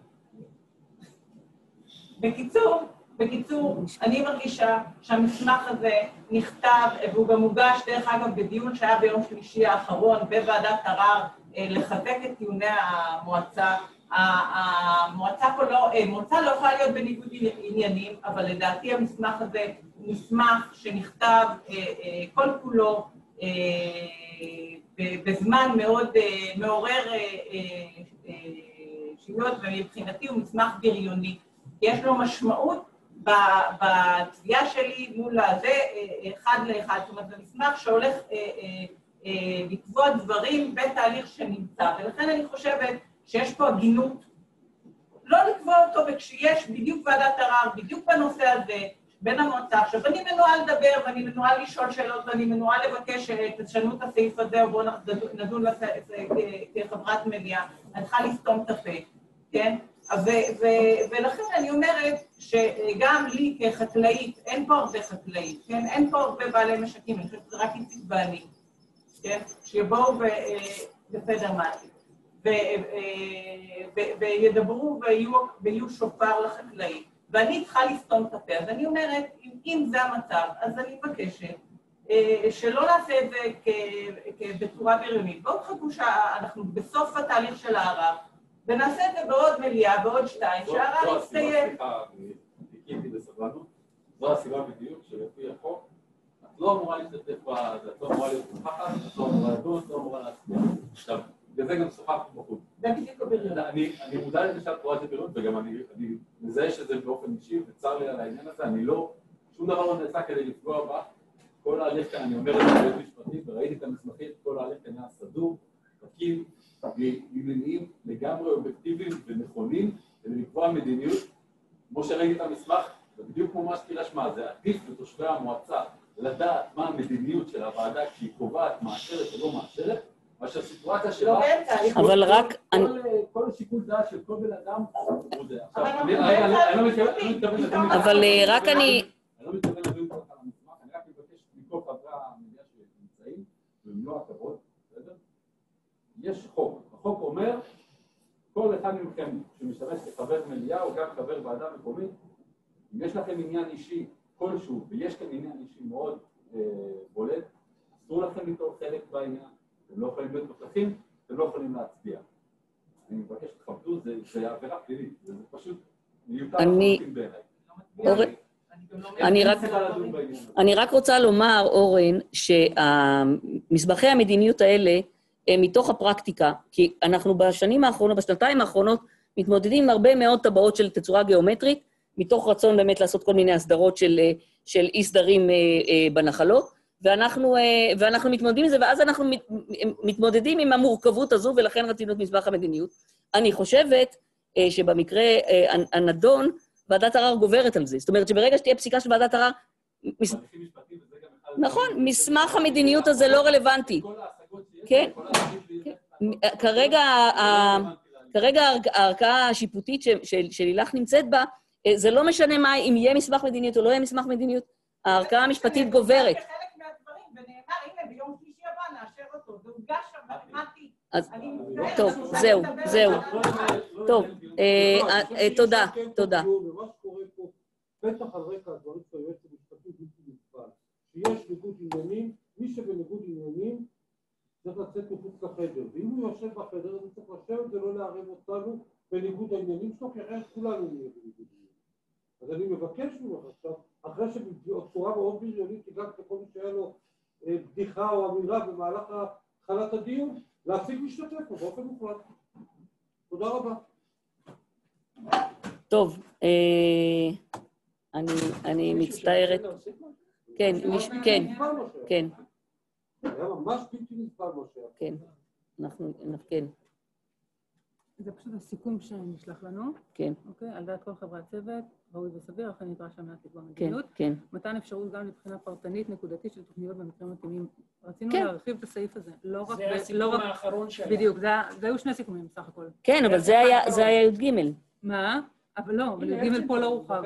בקיצור, בקיצור, אני מרגישה שהמסמך הזה נכתב, והוא גם מוגש, דרך אגב, בדיון שהיה ביום שלישי האחרון בוועדת ערר, לחזק את טיעוני המועצה. המועצה פה לא, מועצה לא יכולה להיות בניגוד עניינים, אבל לדעתי המסמך הזה הוא מסמך שנכתב כל כולו בזמן מאוד מעורר שינויות, ומבחינתי הוא מסמך בריוני. יש לו משמעות בתביעה שלי מול הזה, אחד לאחד. זאת אומרת, זה מסמך שהולך לקבוע דברים בתהליך שנמצא, ולכן אני חושבת שיש פה הגינות, לא לקבוע אותו, וכשיש בדיוק ועדת ערר, בדיוק בנושא הזה, בין המועצה. עכשיו, אני מנועה לדבר, ואני מנועה לשאול שאלות, ואני מנועה לבקש שתשנו את הסעיף הזה, או בואו נדון כחברת מליאה. אני צריכה לסתום את הפה, כן? ולכן אני אומרת שגם לי כחקלאית, אין פה הרבה חקלאים, כן? אין פה הרבה בעלי משקים, אני חושבת שזה רק איציק ואני, כן? שיבואו בסדר מעטי. וידברו ויהיו שופר לחקלאים. ואני צריכה לסתום את הפה. אז אני אומרת, אם זה המצב, אז אני מבקשת שלא נעשה את זה בצורה בריונית. בואו תחכו שאנחנו בסוף התהליך של הערר, ונעשה את זה בעוד מליאה, בעוד שתיים, שהערר יסתיים. חיכיתי בסבלנות. זו הסיבה בדיוק שלפי החוק, את לא אמורה להשתתף בזה, את לא אמורה להיות מוכחת, את לא אמורה לדון, את לא אמורה להצביע. עכשיו, וזה גם שוחחנו בחוץ. זה בדיוק בריון. אני מודע לזה שאת רואה את זה בריון, וגם אני מזהה שזה באופן אישי, וצר לי על העניין הזה, אני לא, שום דבר לא נעשה כדי לפגוע בה. כל ההליך כאן, אני אומר את זה בית משפטית, וראיתי את המסמכים, כל ההליך כאן היה סדור, תקין, ממניעים לגמרי אובייקטיביים ונכונים, כדי לקבוע מדיניות. כמו שראיתי את המסמך, ובדיוק כמו מה שתירשמה, זה עדיף לתושבי המועצה לדעת מה המדיניות של הוועדה, כשהיא קובעת מאשרת או לא מאשרת, מה שהסיטואציה שלה... אבל רק... כל שיקול דעת של כל בן אדם הוא זה. אני לא מתכוון לדון... אבל רק אני... אני לא מתכוון לדון כל כך על המסמך, אני רק מבקש מכל חברי המדינה שנמצאים, במלוא הכבוד, בסדר? יש חוק. החוק אומר, כל אחד מכם שמשתמש כחבר מליאה או גם חבר ועדה מקומית, אם יש לכם עניין אישי כלשהו, ויש כאן עניין אישי מאוד בולט, אסור לכם ליטול חלק בעניין. אתם לא יכולים להיות נוכחים, אתם לא יכולים להצביע. אני מבקש שתכבדו, זה עבירה פלילית, זה פשוט מיותר לחלוטין בעיניי. אני רק רוצה לומר, אורן, שהמסמכי המדיניות האלה הם מתוך הפרקטיקה, כי אנחנו בשנים האחרונות, בשנתיים האחרונות, מתמודדים עם הרבה מאוד טבעות של תצורה גיאומטרית, מתוך רצון באמת לעשות כל מיני הסדרות של אי סדרים בנחלות, ואנחנו, ואנחנו מתמודדים עם זה, ואז אנחנו מתמודדים עם המורכבות הזו, ולכן רצינו את מסמך המדיניות. אני חושבת שבמקרה הנדון, ועדת ערר גוברת על זה. זאת אומרת שברגע שתהיה פסיקה של ועדת ערר, נכון, מסמך המדיניות הזה לא רלוונטי. כן, כרגע הערכאה השיפוטית שלילך נמצאת בה, זה לא משנה מה, אם יהיה מסמך מדיניות או לא יהיה מסמך מדיניות, הערכאה המשפטית גוברת. זה חלק מהדברים, ונאמר, הנה, ביום שלישי הבא נאשר אותו, זה הוגש שם, מתמטי. טוב, זהו, זהו. טוב, תודה, תודה. ומה שקורה פה, בטח על רקע הדברים של היועץ המשפטי בלתי נסבל, שיש ניגוד עניינים, מי שבניגוד עניינים צריך לצאת מחוץ לחדר, ואם הוא יושב בחדר אז הוא צריך לשבת ולא לערב אותנו בניגוד העניינים שלו, כי אחרת כולנו נהיה בניגוד עניינים. אז אני מבקש ממך עכשיו, אחרי שבצורה מאוד בריונית, כי גם ככל שהיה לו בדיחה או אמירה במהלך התחלת הדיון, להפסיק להשתתף פה באופן מוחלט. תודה רבה. טוב, אני מצטערת. כן, כן, כן. היה ממש בלתי נסבל, משה. כן, אנחנו, כן. זה פשוט הסיכום שנשלח לנו. כן. אוקיי, על דעת כל חברי הצוות, ראוי וסביר, אחרי נדרש על מנת לקבוע מדיניות. כן, כן. מתן אפשרות גם לבחינה פרטנית נקודתית של תוכניות במקרים מתאימים. רצינו להרחיב את הסעיף הזה. זה הסיכום האחרון שהיה. בדיוק, זה היו שני סיכומים בסך הכל. כן, אבל זה היה י"ג. מה? אבל לא, אבל י"ג פה לא הורחב.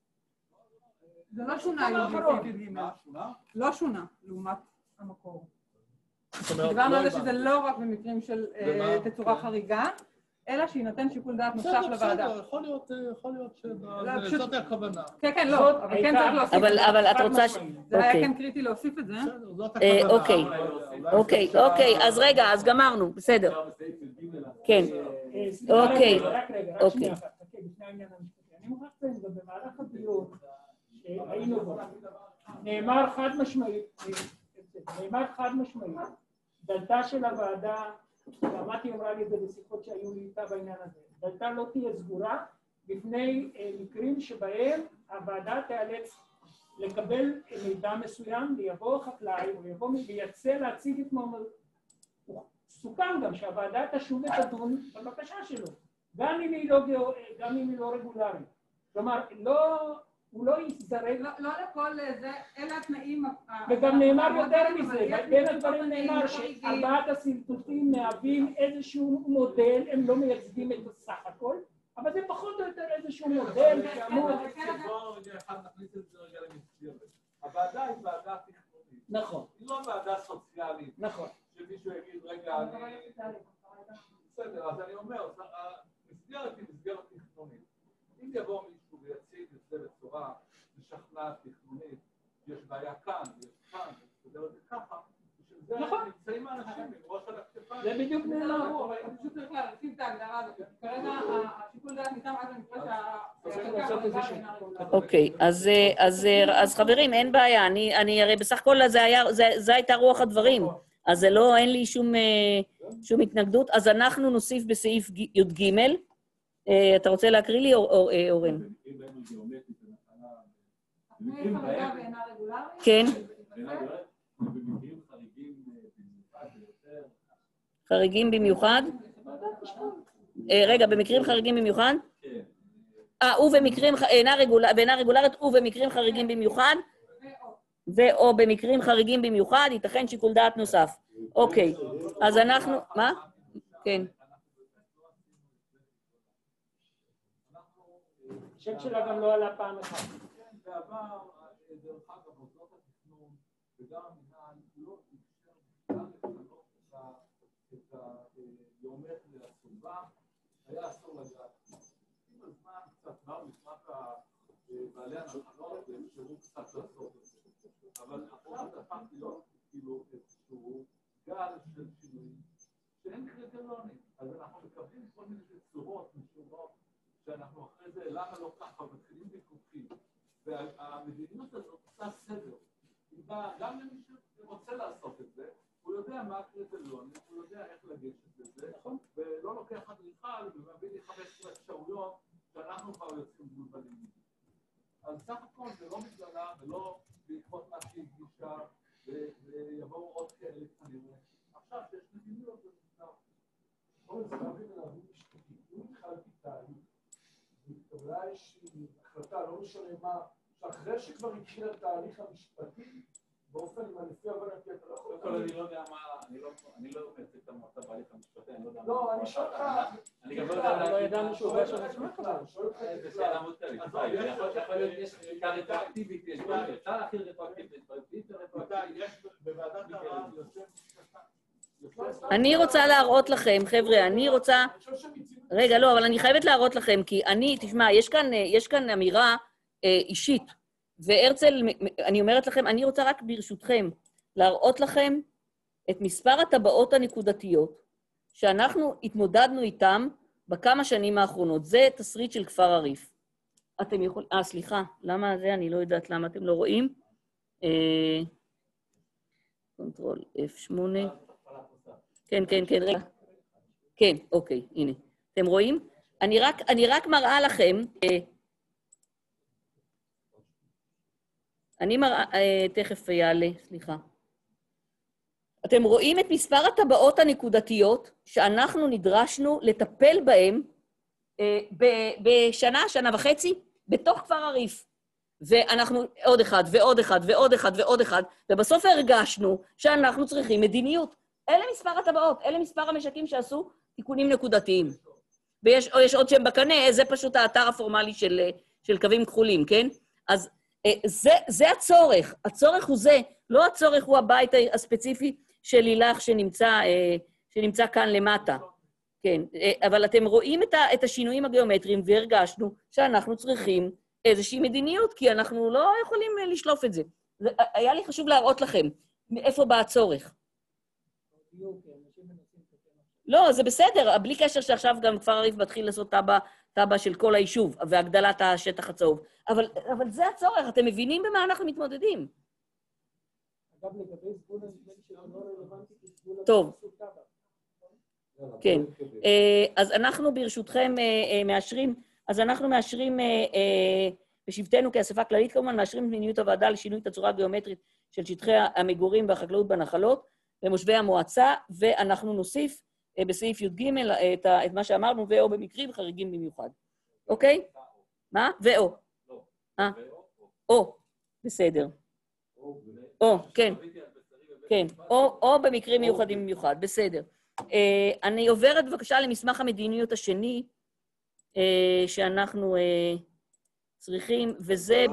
זה לא שונה, י"ג. לא שונה, לעומת המקור. דיברנו על זה שזה לא רק במקרים של תצורה חריגה, אלא שיינתן שיקול דעת נוסף לוועדה. בסדר, יכול להיות, יכול להיות שזאת הכוונה. כן, כן, לא, אבל כן צריך להוסיף את זה. אבל את רוצה ש... זה היה כן קריטי להוסיף את זה. בסדר, זאת הכוונה. אוקיי, אוקיי, אוקיי, אז רגע, אז גמרנו, בסדר. כן, אוקיי, אוקיי. אני מוכרח לציין, במהלך הדיון שהיינו בו, נאמר חד משמעית, נאמר חד משמעית, דלתה של הוועדה, ועמדתי אמרה לי את זה בשיחות שהיו לי איתה בעניין הזה, דלתה לא תהיה סגורה בפני מקרים שבהם הוועדה תיאלץ לקבל מידע מסוים, ויבוא חקלאי או יבוא ויצא להציג את מועמדותו. סוכם גם שהוועדה תשוב ותדון בבקשה שלו, גם אם היא לא, גם אם היא לא רגולרית. כלומר, לא, הוא לא יזדרג. לא, לא לכל זה, אלה התנאים... וגם נאמר יותר מזה, בין הדברים נאמר שארבעת הסרטוטים מהווים איזשהו מודל, הם לא מייצגים את הסך הכל, אבל זה פחות או יותר איזשהו מודל שאמור... בואו רגע אחד נכניס את זה רגע למסגרת. הוועדה היא ועדה תכנונית. נכון. היא לא ועדה סוציאלית. נכון. שמישהו יגיד, רגע, אני... בסדר, אז אני אומר, המסגרת היא מסגרת תכנונית. אם יבוא מישהו ויציג את זה בצורה משכנעת תכנונית, יש בעיה כאן, יש כאן, מסתדר את זה ככה, בשביל זה נמצאים האנשים עם ראש על הכתפיים. זה בדיוק נאמר. פשוט צריך להרחיב את ההגדרה הזאת. כרגע השיקול דעת ניתן רק למקרה שה... אוקיי, אז חברים, אין בעיה. אני הרי בסך הכל זה הייתה רוח הדברים. אז זה לא, אין לי שום, שום התנגדות. אז אנחנו נוסיף בסעיף י"ג. אתה רוצה להקריא לי, אורן? כן. חריגים במיוחד? רגע, במקרים חריגים במיוחד? אה, ובמקרים, אינה רגולרית, ובמקרים חריגים במיוחד? ואו במקרים חריגים במיוחד, ייתכן שיקול דעת נוסף. אוקיי, אז אנחנו... מה? כן. השם שלה גם לא עלה פעם אחת. כן, בעבר, דרך אגב, מוסדות התכנון וגם המינהל לא אפשר בכלל לפנות את הגיאומטריה הסובה, היה אסור לגעת. עם הזמן קצת באו לקראת בעלי הנחלות ואפשרו קצת לעשות את זה. אבל עכשיו זה הפך להיות כאילו איזשהו גל של שינויים שאין קריטריונים. אז אנחנו מקבלים כל מיני צורות משורות שאנחנו אחרי זה, למה לא ככה, מתחילים ויכוחים. והמדיניות הזאת עושה סדר. גם למי שרוצה לעשות את זה, הוא יודע מה הקריטריונים, הוא יודע איך לגשת לזה, ולא לוקח אדריכל ומביא לי חמש עשרה אפשרויות שאנחנו כבר יוצאים מבולבלים. אז סך הכל זה לא מתגלה ולא בעקבות מה שהגישה, ויבואו עוד כאלה כנראה. עכשיו שיש מדיניות זה נפתר. כל זה להבין להבין משפטית. אם התחלתי תהליך, והתקבלה איזושהי החלטה, לא משנה מה, שאחרי שכבר התחיל התהליך המשפטי, באופן, אם אני לפי הבנתי, אתה לא יכול... אני לא יודע מה, אני לא מייצג את המועצה בהליך המשפטי, אני לא יודע לא, אני שואל אותך... אני גם לא ידענו שהוא הוגש על מסמך כזה. זה שאלה מאוד כללית. יכול להיות יש חקיקה רטרואקטיבית, יש בעיה, אפשר להכיל רטרואקטיבית, בוועדת הרב יושב... אני רוצה להראות לכם, חבר'ה, אני רוצה... רגע, לא, אבל אני חייבת להראות לכם, כי אני, תשמע, יש כאן, יש כאן אמירה אה, אישית, והרצל, אני אומרת לכם, אני רוצה רק ברשותכם להראות לכם את מספר הטבעות הנקודתיות שאנחנו התמודדנו איתם בכמה שנים האחרונות. זה תסריט של כפר הריף. אתם יכולים... אה, סליחה, למה זה? אני לא יודעת למה אתם לא רואים. אה... קונטרול אף שמונה. כן, כן, כן, רגע. כן, אוקיי, הנה. אתם רואים? אני רק, אני רק מראה לכם... אה... אני מראה... אה, תכף יעלה, סליחה. אתם רואים את מספר הטבעות הנקודתיות שאנחנו נדרשנו לטפל בהן אה, בשנה, שנה וחצי, בתוך כפר הריף. ואנחנו עוד אחד ועוד אחד ועוד אחד ועוד אחד, ובסוף הרגשנו שאנחנו צריכים מדיניות. אלה מספר הטבעות, אלה מספר המשקים שעשו תיקונים נקודתיים. ויש יש עוד שהם בקנה, זה פשוט האתר הפורמלי של, של קווים כחולים, כן? אז אה, זה, זה הצורך, הצורך הוא זה, לא הצורך הוא הבית הספציפי, של לילך שנמצא, שנמצא כאן למטה. כן, אבל אתם רואים את השינויים הגיאומטריים והרגשנו שאנחנו צריכים איזושהי מדיניות, כי אנחנו לא יכולים לשלוף את זה. היה לי חשוב להראות לכם מאיפה בא הצורך. לא, זה בסדר, בלי קשר שעכשיו גם כפר הריף מתחיל לעשות טאבה, טאבה של כל היישוב, והגדלת השטח הצהוב. אבל, אבל זה הצורך, אתם מבינים במה אנחנו מתמודדים. טוב, כן, אז אנחנו ברשותכם מאשרים, אז אנחנו מאשרים בשבטנו כאספה כללית כמובן, מאשרים מדיניות הוועדה לשינוי תצורה גיאומטרית של שטחי המגורים והחקלאות בנחלות במושבי המועצה, ואנחנו נוסיף בסעיף י"ג את מה שאמרנו, ואו במקרים חריגים במיוחד. אוקיי? מה? ואו. או, בסדר. או, כן, כן, או, או במקרים מיוחדים במיוחד, בסדר. אה, אני עוברת בבקשה למסמך המדיניות השני אה, שאנחנו אה, צריכים, וזה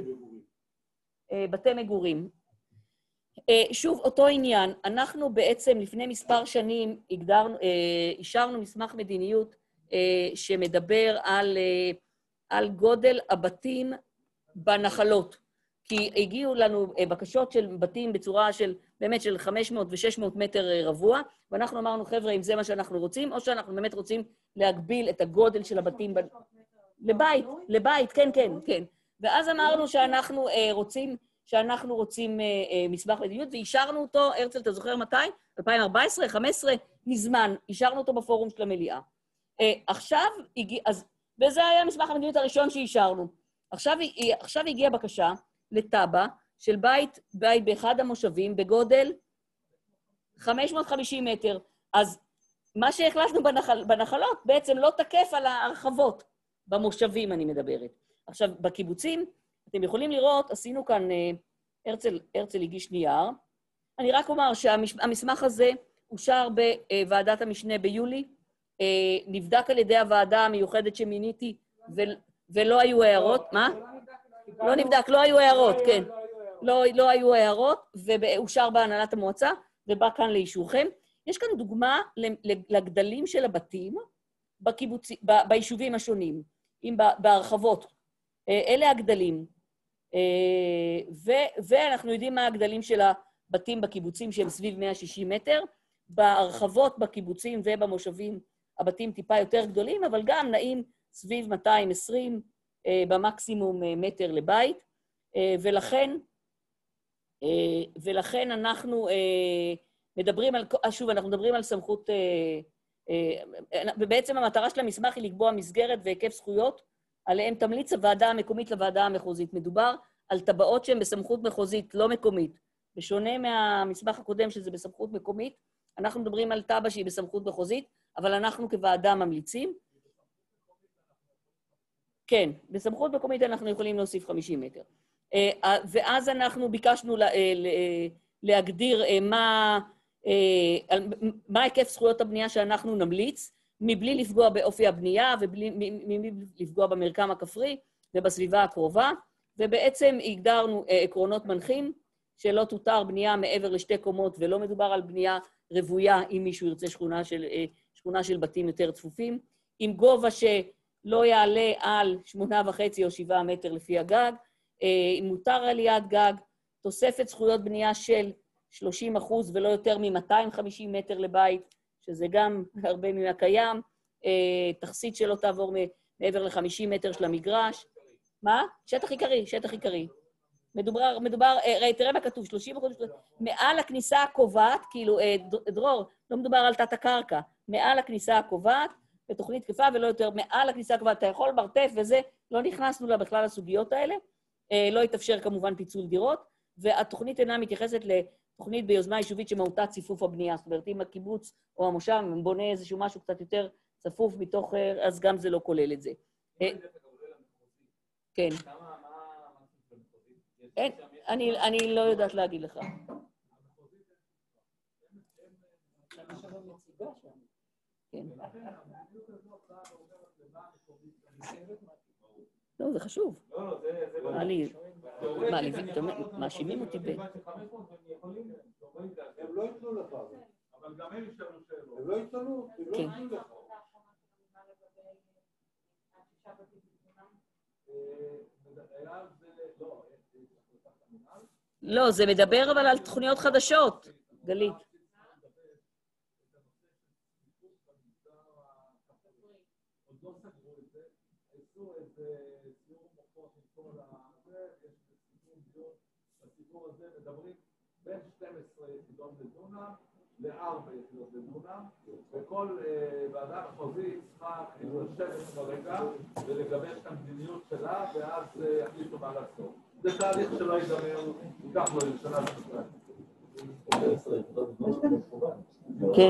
בבתי מגורים. אה, שוב, אותו עניין, אנחנו בעצם לפני מספר שנים הגדרנו, אה, אישרנו מסמך מדיניות אה, שמדבר על, אה, על גודל הבתים בנחלות. כי הגיעו לנו בקשות של בתים בצורה של, באמת של חמש מאות ו-שש מאות מטר רבוע, ואנחנו אמרנו, חבר'ה, אם זה מה שאנחנו רוצים, או שאנחנו באמת רוצים להגביל את הגודל של הבתים ב... לבית, לבית, כן, כן, כן. ואז אמרנו שאנחנו רוצים, שאנחנו רוצים מסמך מדיניות, ואישרנו אותו, הרצל, אתה זוכר מתי? אלפיים וארבע עשרה, חמש עשרה, מזמן, אישרנו אותו בפורום של המליאה. עכשיו הגיע, אז, וזה היה מסמך המדיניות הראשון שאישרנו. עכשיו, עכשיו הגיעה בקשה, לטאבה של בית, בית באחד המושבים בגודל חמש מאות וחמישים מטר. אז מה שהחלטנו בנחל, בנחלות בעצם לא תקף על ההרחבות, במושבים אני מדברת. עכשיו, בקיבוצים, אתם יכולים לראות, עשינו כאן, הרצל, הרצל הגיש נייר, אני רק אומר שהמסמך הזה אושר בוועדת המשנה ביולי, נבדק על ידי הוועדה המיוחדת שמיניתי, ולא היו הערות, מה? לא נבדק, לא היו הערות, כן. לא, לא היו הערות, ואושר בהנהלת המועצה, ובא כאן לאישורכם. יש כאן דוגמה לגדלים של הבתים בקיבוצים, ביישובים השונים, בהרחבות. אלה הגדלים. ואנחנו יודעים מה הגדלים של הבתים בקיבוצים שהם סביב מאה ושישים מטר. בהרחבות בקיבוצים ובמושבים הבתים טיפה יותר גדולים, אבל גם נעים סביב מאתיים ועשרים במקסימום מטר לבית, ולכן, ולכן אנחנו מדברים על, שוב, אנחנו מדברים על סמכות, ובעצם המטרה של המסמך היא לקבוע מסגרת והיקף זכויות, עליהם תמליץ הוועדה המקומית לוועדה המחוזית. מדובר על טבעות שהן בסמכות מחוזית, לא מקומית. בשונה מהמסמך הקודם שזה בסמכות מקומית, אנחנו מדברים על טבע שהיא בסמכות מחוזית, אבל אנחנו כוועדה ממליצים. כן, בסמכות מקומית אנחנו יכולים להוסיף חמישים מטר. ואז אנחנו ביקשנו להגדיר מה, מה היקף זכויות הבנייה שאנחנו נמליץ, מבלי לפגוע באופי הבנייה ומבלי לפגוע במרקם הכפרי ובסביבה הקרובה, ובעצם הגדרנו עקרונות מנחים שלא תותר בנייה מעבר לשתי קומות, ולא מדובר על בנייה רבויה אם מישהו ירצה שכונה של, שכונה של בתים יותר צפופים, עם גובה שלא יעלה על שמונה וחצי או שבעה מטר לפי הגג, אם מותר עליית גג, תוספת זכויות בנייה של שלושים אחוז ולא יותר מ-מאתיים וחמישים מטר לבית, שזה גם הרבה מהקיים, תכסית שלא תעבור מעבר ל-חמישים מטר של המגרש. מה? שטח עיקרי, שטח עיקרי. מדובר, מדובר, תראה מה כתוב, שלושים אחוז, מעל הכניסה הקובעת, כאילו, דרור, לא מדובר על תת הקרקע, מעל הכניסה הקובעת, בתוכנית תקפה ולא יותר, מעל הכניסה הקובעת, אתה יכול מרתף וזה, לא נכנסנו לה בכלל לסוגיות האלה, לא יתאפשר כמובן פיצול דירות, והתוכנית אינה מתייחסת לתוכנית ביוזמה יישובית שמהותה ציפוף הבנייה, זאת אומרת, אם הקיבוץ או המושב בונה איזשהו משהו קצת יותר צפוף מתוך, אז גם זה לא כולל את זה. כן. אין, אני, אני לא יודעת להגיד לך. כן. לא, זה חשוב. מה לי, מה לי, מאשימים אותי ב... הם לא יתנו לך. אבל גם הם ישאלו שאלות. הם לא יתנו, הם לא יתנו לך. לא, זה מדבר אבל על תוכניות חדשות, גלית. בסיפור הזה מדברים בין שתים עשרה יחידות לדונם לארבע יחידות לדונם, וכל ועדה מחוזית צריכה לשבת ברגע ולגבש את המדיניות שלה, ואז יחליטו מה לעשות. זה תהליך שלא ייגמר, ייקח לו לשנה שנתיים. כן.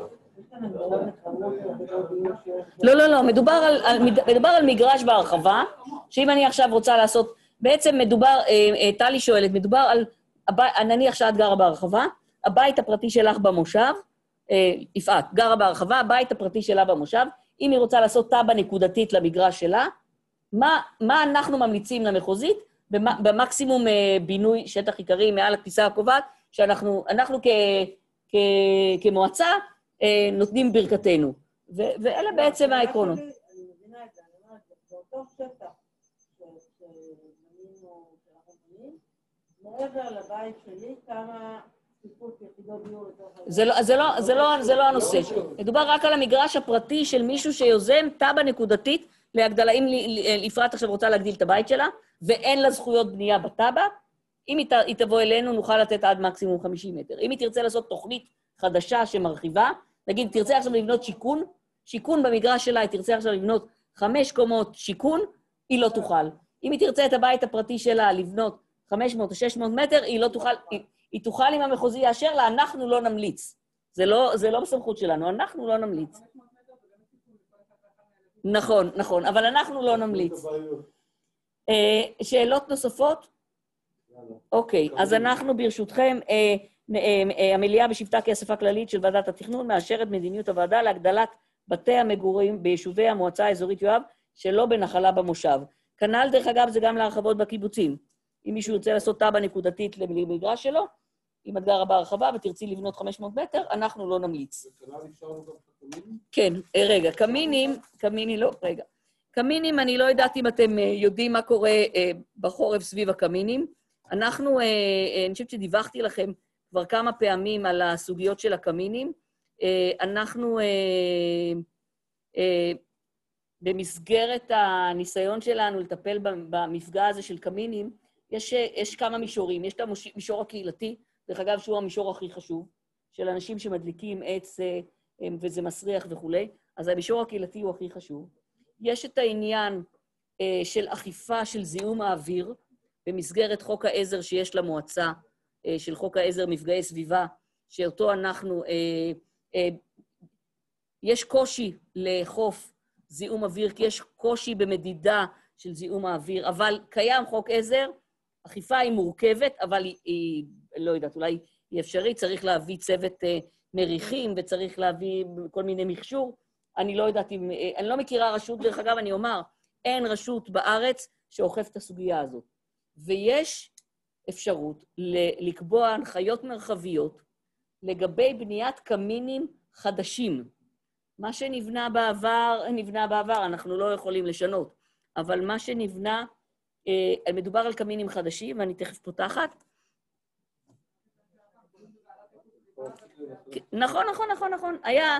לא, לא, לא, מדובר על, מדובר על מגרש בהרחבה, שאם אני עכשיו רוצה לעשות, בעצם מדובר, טלי שואלת, מדובר על, נניח שאת גרה בהרחבה, הבית הפרטי שלך במושב, יפעת, גרה בהרחבה, הבית הפרטי שלה במושב, אם היא רוצה לעשות טאבה נקודתית למגרש שלה, מה, מה אנחנו ממליצים למחוזית? במקסימום בינוי שטח עיקרי מעל הכניסה הקובעת, שאנחנו אנחנו כ, כ, כמועצה נותנים ברכתנו. ואלה בעצם העקרונות. אני מבינה את זה, אני אומרת, באותו שטח שמנינו, שאנחנו מניעים, מעבר לבית שלי, כמה ציפות יחידות דיור יותר... זה לא הנושא. מדובר רק על המגרש הפרטי של מישהו שיוזם טאבה נקודתית להגדלה. אם יפעת עכשיו רוצה להגדיל את הבית שלה, ואין לה זכויות בנייה בטאבה, אם היא תבוא אלינו, נוכל לתת עד מקסימום חמישים מטר. אם היא תרצה לעשות תוכנית חדשה שמרחיבה, נגיד, תרצה עכשיו לבנות שיקון, שיקון במגרש שלה, היא תרצה עכשיו לבנות חמש קומות שיקון, היא לא תוכל. אם היא תרצה את הבית הפרטי שלה לבנות חמש מאות או שש מאות מטר, היא לא תוכל, היא, היא תוכל אם המחוזי יאשר לה, אנחנו לא נמליץ. זה לא, זה לא בסמכות שלנו, אנחנו לא נמליץ. נכון, נכון, אבל אנחנו לא נמליץ. שאלות נוספות? אוקיי, אז אנחנו ברשותכם, המליאה בשבתה כאספה כללית של ועדת התכנון מאשרת מדיניות הוועדה להגדלת בתי המגורים ביישובי המועצה האזורית יואב, שלא בנחלה במושב. כנ"ל דרך אגב זה גם להרחבות בקיבוצים. אם מישהו ירצה לעשות טאבה נקודתית למגרש שלו, אם את גרה בהרחבה ותרצי לבנות חמש מאות מטר, אנחנו לא נמליץ. וכנ"ל אפשרנו גם קמינים? כן, רגע, קמינים, קמינים לא, רגע. קמינים, אני לא יודעת אם אתם יודעים מה קורה בחורף סביב הקמינים. אנחנו, אני חושבת שדיווחתי לכם כבר כמה פעמים על הסוגיות של הקמינים. אנחנו, במסגרת הניסיון שלנו לטפל במפגע הזה של קמינים, יש, יש כמה מישורים. יש את המישור הקהילתי, דרך אגב, שהוא המישור הכי חשוב, של אנשים שמדליקים עץ וזה מסריח וכו'. אז המישור הקהילתי הוא הכי חשוב. יש את העניין של אכיפה של זיהום האוויר, במסגרת חוק העזר שיש למועצה, של חוק העזר מפגעי סביבה, שאותו אנחנו, יש קושי לחוף זיהום אוויר, כי יש קושי במדידה של זיהום האוויר, אבל קיים חוק עזר, אכיפה היא מורכבת, אבל היא, היא לא יודעת, אולי היא אפשרית, צריך להביא צוות מריחים וצריך להביא כל מיני מכשור. אני לא יודעת אם, אני לא מכירה רשות, דרך אגב, אני אומר, אין רשות בארץ שאוכף את הסוגיה הזאת. ויש אפשרות לקבוע הנחיות מרחביות לגבי בניית קמינים חדשים. מה שנבנה בעבר, נבנה בעבר, אנחנו לא יכולים לשנות, אבל מה שנבנה, אה, מדובר על קמינים חדשים, ואני תכף פותחת. נכון, נכון, נכון, נכון. היה...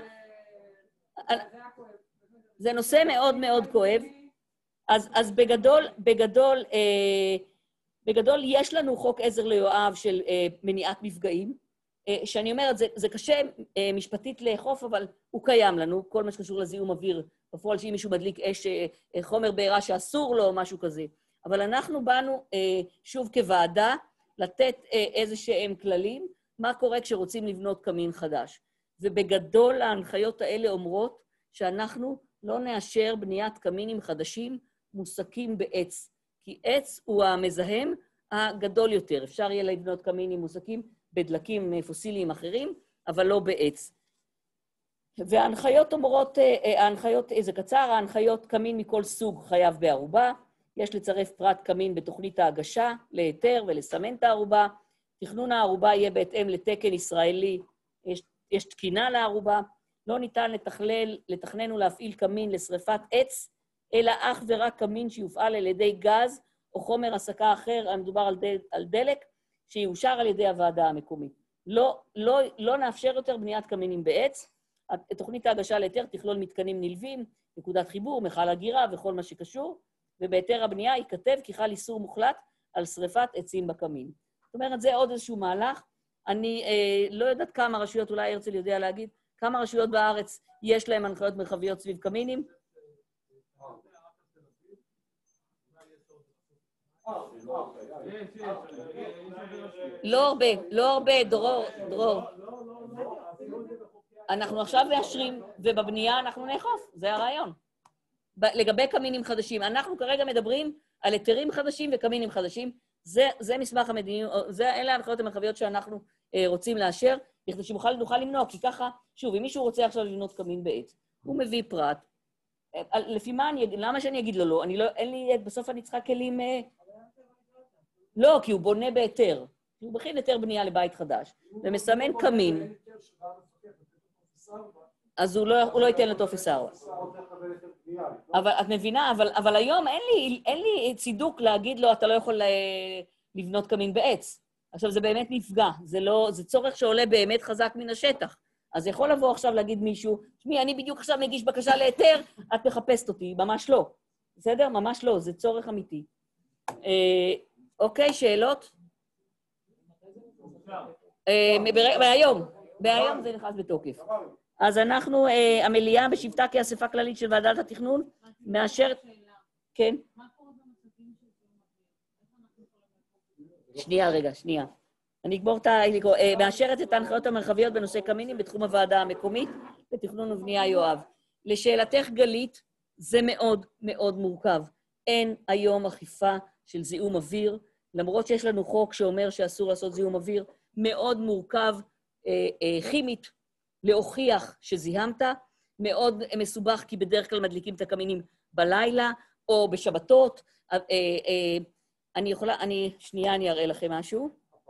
זה נושא מאוד מאוד כואב. אז, אז בגדול, בגדול, אה, בגדול יש לנו חוק עזר ליואב של אה, מניעת מפגעים, אה, שאני אומרת, זה, זה קשה אה, משפטית לאכוף, אבל הוא קיים לנו, כל מה שקשור לזיהום אוויר, בפועל שאם מישהו מדליק אש, אה, חומר בעירה שאסור לו או משהו כזה. אבל אנחנו באנו אה, שוב כוועדה לתת אה, איזה שהם כללים, מה קורה כשרוצים לבנות קמין חדש. ובגדול ההנחיות האלה אומרות שאנחנו לא נאשר בניית קמינים חדשים מוסקים בעץ, כי עץ הוא המזהם הגדול יותר. אפשר יהיה לבנות קמינים מוסקים בדלקים פוסיליים אחרים, אבל לא בעץ. וההנחיות אומרות, ההנחיות, זה קצר, ההנחיות קמין מכל סוג חייב בערובה, יש לצרף פרט קמין בתוכנית ההגשה, להיתר ולסמן את הערובה, תכנון הערובה יהיה בהתאם לתקן ישראלי, יש, יש תקינה לערובה, לא ניתן לתכלל, לתכנן ולהפעיל קמין לשריפת עץ, אלא אך ורק קמין שיופעל על ידי גז או חומר הסקה אחר, המדובר על, דל, על דלק, שיאושר על ידי הוועדה המקומית. לא, לא, לא נאפשר יותר בניית קמינים בעץ, תוכנית ההגשה להיתר תכלול מתקנים נלווים, נקודת חיבור, מכל הגירה וכל מה שקשור, ובהיתר הבנייה ייכתב כי חל איסור מוחלט על שריפת עצים בקמין. זאת אומרת, זה עוד איזשהו מהלך. אני אה, לא יודעת כמה רשויות, אולי הרצל יודע להגיד, כמה רשויות בארץ יש להם הנחיות מרחביות סביב קמינים? לא הרבה, לא הרבה, דרור, דרור. אנחנו עכשיו מאשרים, ובבנייה אנחנו נאכוף, זה הרעיון. לגבי קמינים חדשים, אנחנו כרגע מדברים על היתרים חדשים וקמינים חדשים, זה, זה מסמך המדיניות, זה, אלה ההנחיות המרחביות שאנחנו אה, רוצים לאשר, כדי שנוכל נוכל למנוע, כי ככה, שוב, אם מישהו רוצה עכשיו לבנות קמין בעץ, הוא מביא פרט, אה, לפי מה אני אגיד, למה שאני אגיד לו לא? אני לא, אין לי, בסוף אני צריכה כלים, אה, לא, כי הוא בונה בהיתר, הוא מכין היתר בנייה לבית חדש, ומסמן קמין, אז הוא לא, הוא לא ייתן לטופס ארבע. אבל את מבינה, אבל, אבל היום אין לי, אין לי צידוק להגיד לו, אתה לא יכול לבנות קמין בעץ. עכשיו, זה באמת נפגע, זה לא, זה צורך שעולה באמת חזק מן השטח. אז יכול לבוא עכשיו להגיד מישהו, שמי, אני בדיוק עכשיו מגיש בקשה להיתר, את מחפשת אותי, ממש לא. בסדר? ממש לא, זה צורך אמיתי. אה, אוקיי, שאלות? אה, בהיום, בהיום זה נכנס בתוקף. אז אנחנו, אה, המליאה בשבתה כאספה כללית של ועדת התכנון, מאשרת... כן? שנייה, רגע, שנייה. אני אגמור את ה... מאשרת את ההנחיות המרחביות בנושא קמינים בתחום הוועדה המקומית, בתכנון ובנייה יואב. לשאלתך גלית, זה מאוד מאוד מורכב. אין היום אכיפה של זיהום אוויר, למרות שיש לנו חוק שאומר שאסור לעשות זיהום אוויר, מאוד מורכב אה, אה, כימית, להוכיח שזיהמת, מאוד מסובך, כי בדרך כלל מדליקים את הקמינים בלילה, או בשבתות. אה, אה, אני יכולה, אני, שנייה, אני אראה לכם משהו.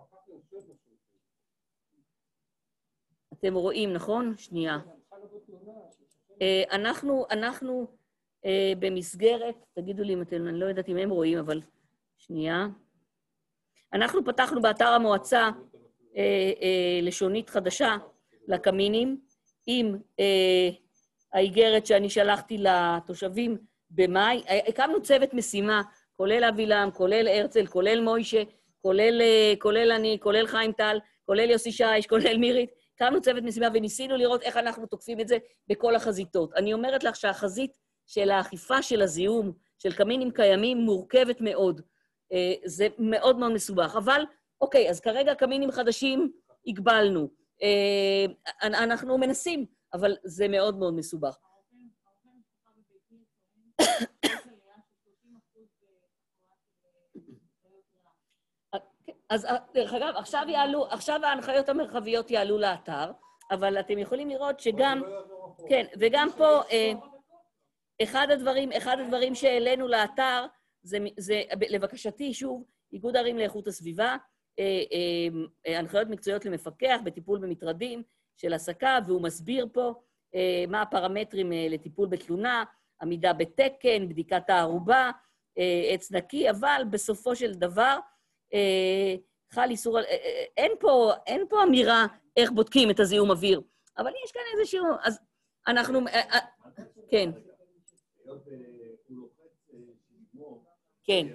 אתם רואים, נכון? שנייה. אה, אנחנו, אנחנו אה, במסגרת, תגידו לי אם אתם, אני לא יודעת אם הם רואים, אבל שנייה. אנחנו פתחנו באתר המועצה אה, אה, לשונית חדשה, לקמינים, עם אה, האיגרת שאני שלחתי לתושבים במאי. הקמנו צוות משימה, כולל אבילם, כולל הרצל, כולל מוישה, כולל, אה, כולל אני, כולל חיים טל, כולל יוסי שיש, כולל מירית. הקמנו צוות משימה וניסינו לראות איך אנחנו תוקפים את זה בכל החזיתות. אני אומרת לך שהחזית של האכיפה של הזיהום, של קמינים קיימים, מורכבת מאוד. אה, זה מאוד מאוד מסובך. אבל, אוקיי, אז כרגע קמינים חדשים הגבלנו. אנחנו מנסים, אבל זה מאוד מאוד מסובך. אז דרך אגב, עכשיו יעלו, עכשיו ההנחיות המרחביות יעלו לאתר, אבל אתם יכולים לראות שגם, כן, וגם פה, אחד הדברים, אחד הדברים שהעלינו לאתר, זה, זה לבקשתי, שוב, איגוד ערים לאיכות הסביבה, הנחיות מקצועיות למפקח בטיפול במטרדים של עסקה, והוא מסביר פה מה הפרמטרים לטיפול בתלונה, עמידה בתקן, בדיקת הערובה, עץ נקי, אבל בסופו של דבר, חל איסור, אין פה, אין פה אמירה איך בודקים את הזיהום אוויר, אבל יש כאן איזשהו, אז אנחנו, כן. כן.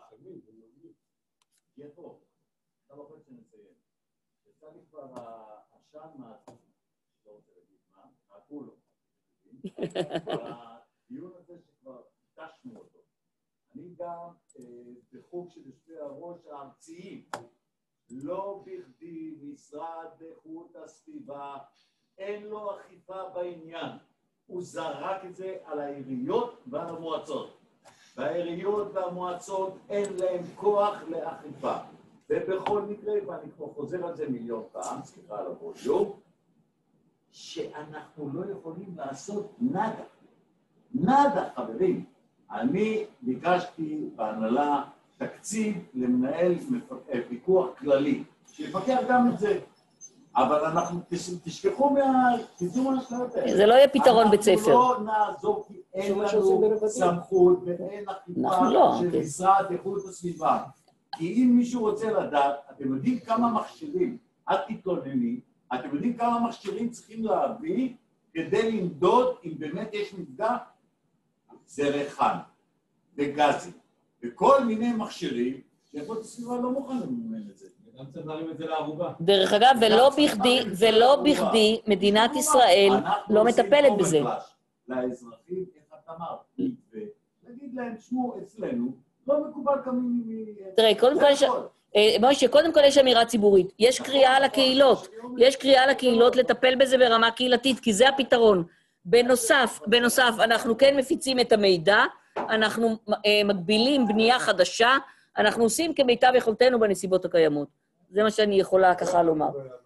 הדיון הזה שכבר תשנו אותו. אני גם בחוג של יושבי הראש הארציים, לא בכדי משרד איכות הסביבה, אין לו אכיפה בעניין. הוא זרק את זה על העיריות ועל המועצות. והעיריות והמועצות אין להם כוח לאכיפה. ובכל מקרה, ואני כבר חוזר על זה מיליון פעם, סליחה על הווליום, שאנחנו לא יכולים לעשות נדה. נדה, חברים. אני ביקשתי בהנהלה תקציב למנהל פיקוח כללי, שיפקח גם את זה. אבל אנחנו, תשכחו מה... תדעו מה שאתה יודע. זה לא יהיה פתרון בית ספר. אנחנו לא נעזור, כי אין לנו סמכות ואין אכיפה של משרד איכות הסביבה. כי אם מישהו רוצה לדעת, אתם יודעים כמה מכשירים, אל תתלונני, אתם יודעים כמה מכשירים צריכים להביא כדי למדוד אם באמת יש מפגע? זה ריחן, וגזים, וכל מיני מכשירים, שאיכות הסביבה לא מוכן לממן את זה. גם צריך להרים את זה לערובה. דרך אגב, ולא בכדי, ולא בכדי, מדינת ישראל לא מטפלת בזה. לאזרחים, איך אתה אמר, נגיד להם, שמו אצלנו, לא מקובל כמי... תראה, קודם כל יש... מוישה, קודם כל יש אמירה ציבורית. יש קריאה לקהילות. יש קריאה לקהילות לטפל בזה ברמה קהילתית, כי זה הפתרון. בנוסף, בנוסף, אנחנו כן מפיצים את המידע, אנחנו מגבילים בנייה חדשה, אנחנו עושים כמיטב יכולתנו בנסיבות הקיימות. זה מה שאני יכולה ככה לומר.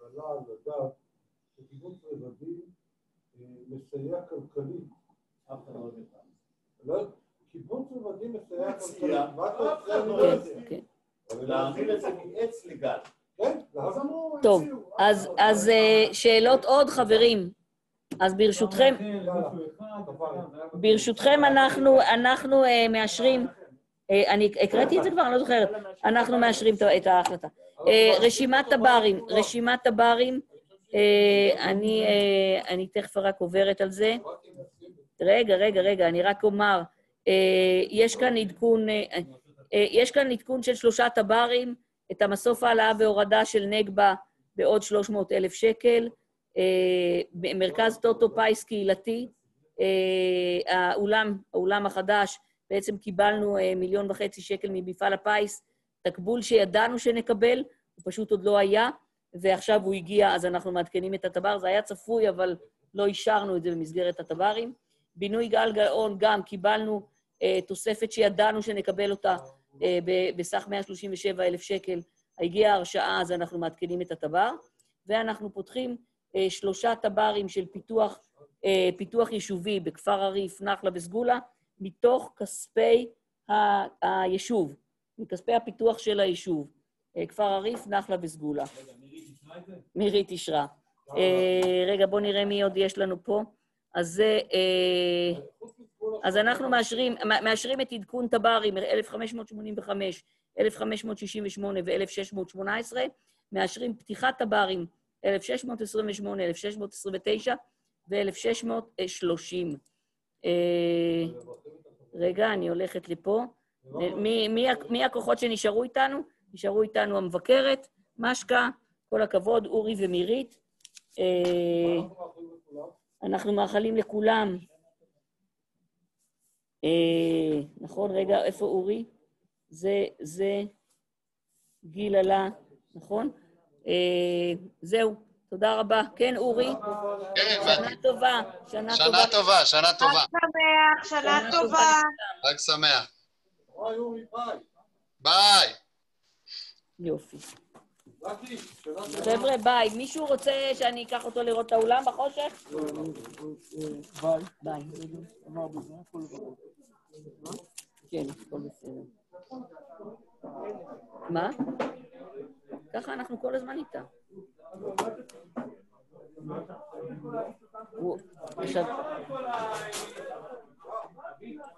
שקיבוץ רבדים מסייע כלכלית. אף אחד לא יודע. קיבוץ רבדים מסייע כלכלית. מה אתה עושה? כן, כן. להעביר את זה מעץ לגל. כן? אז אמרו... טוב, אז שאלות עוד, חברים. אז ברשותכם, ברשותכם אנחנו, אנחנו מאשרים, אני הקראתי את זה כבר, אני לא זוכרת, אנחנו מאשרים את ההחלטה. רשימת טברים, רשימת טברים, אני, אני תכף רק עוברת על זה. רגע, רגע, רגע, אני רק אומר, יש כאן עדכון, יש כאן עדכון של שלושה טברים, את המסוף העלאה והורדה של נגבה בעוד שלוש מאות אלף שקל, מרכז טוטו פייס קהילתי, האולם, האולם החדש, בעצם קיבלנו מיליון וחצי שקל ממפעל הפייס, תקבול שידענו שנקבל, הוא פשוט עוד לא היה, ועכשיו הוא הגיע, אז אנחנו מעדכנים את הטבר, זה היה צפוי, אבל לא אישרנו את זה במסגרת הטברים. בינוי גל גאון גם קיבלנו תוספת שידענו שנקבל אותה בסך מאה שלושים ושבעה אלף שקל, הגיעה הרשאה, אז אנחנו מעדכנים את הטבר, ואנחנו פותחים שלושה טברים של פיתוח, פיתוח יישובי בכפר הריף, נחלה וסגולה, מתוך כספי ה- היישוב, מכספי הפיתוח של היישוב. כפר הריף, נחלה וסגולה. מירית ישרה. רגע, בואו נראה מי עוד יש לנו פה. אז זה... אז אנחנו מאשרים, מאשרים את עדכון טברים, אלף חמש מאות שמונים וחמש, אלף חמש מאות שישים ושמונה ו-אלף שש מאות שמונה עשרה, מאשרים פתיחת טברים, אלף שש מאות עשרים ושמונה, אלף שש מאות עשרים ותשע ו-אלף שש מאות שלושים. רגע, אני הולכת לפה. מי, מי, מי הכוחות שנשארו איתנו? נשארו איתנו המבקרת, משקה, כל הכבוד, אורי ומירית. אנחנו מאחלים לכולם. נכון, רגע, איפה אורי? זה, זה, גיל עלה, נכון? זהו, תודה רבה. כן, אורי? שנה טובה, שנה טובה. שנה טובה, שנה טובה. חג שמח, שנה טובה. חג שמח. ביי, אורי, ביי. ביי. יופי. חבר'ה, ביי. מישהו רוצה שאני אקח אותו לראות את האולם בחושך? ביי. ביי. אמר בזה, הכל ברור. כן, הכל בסדר. מה? ככה אנחנו כל הזמן איתה. עכשיו...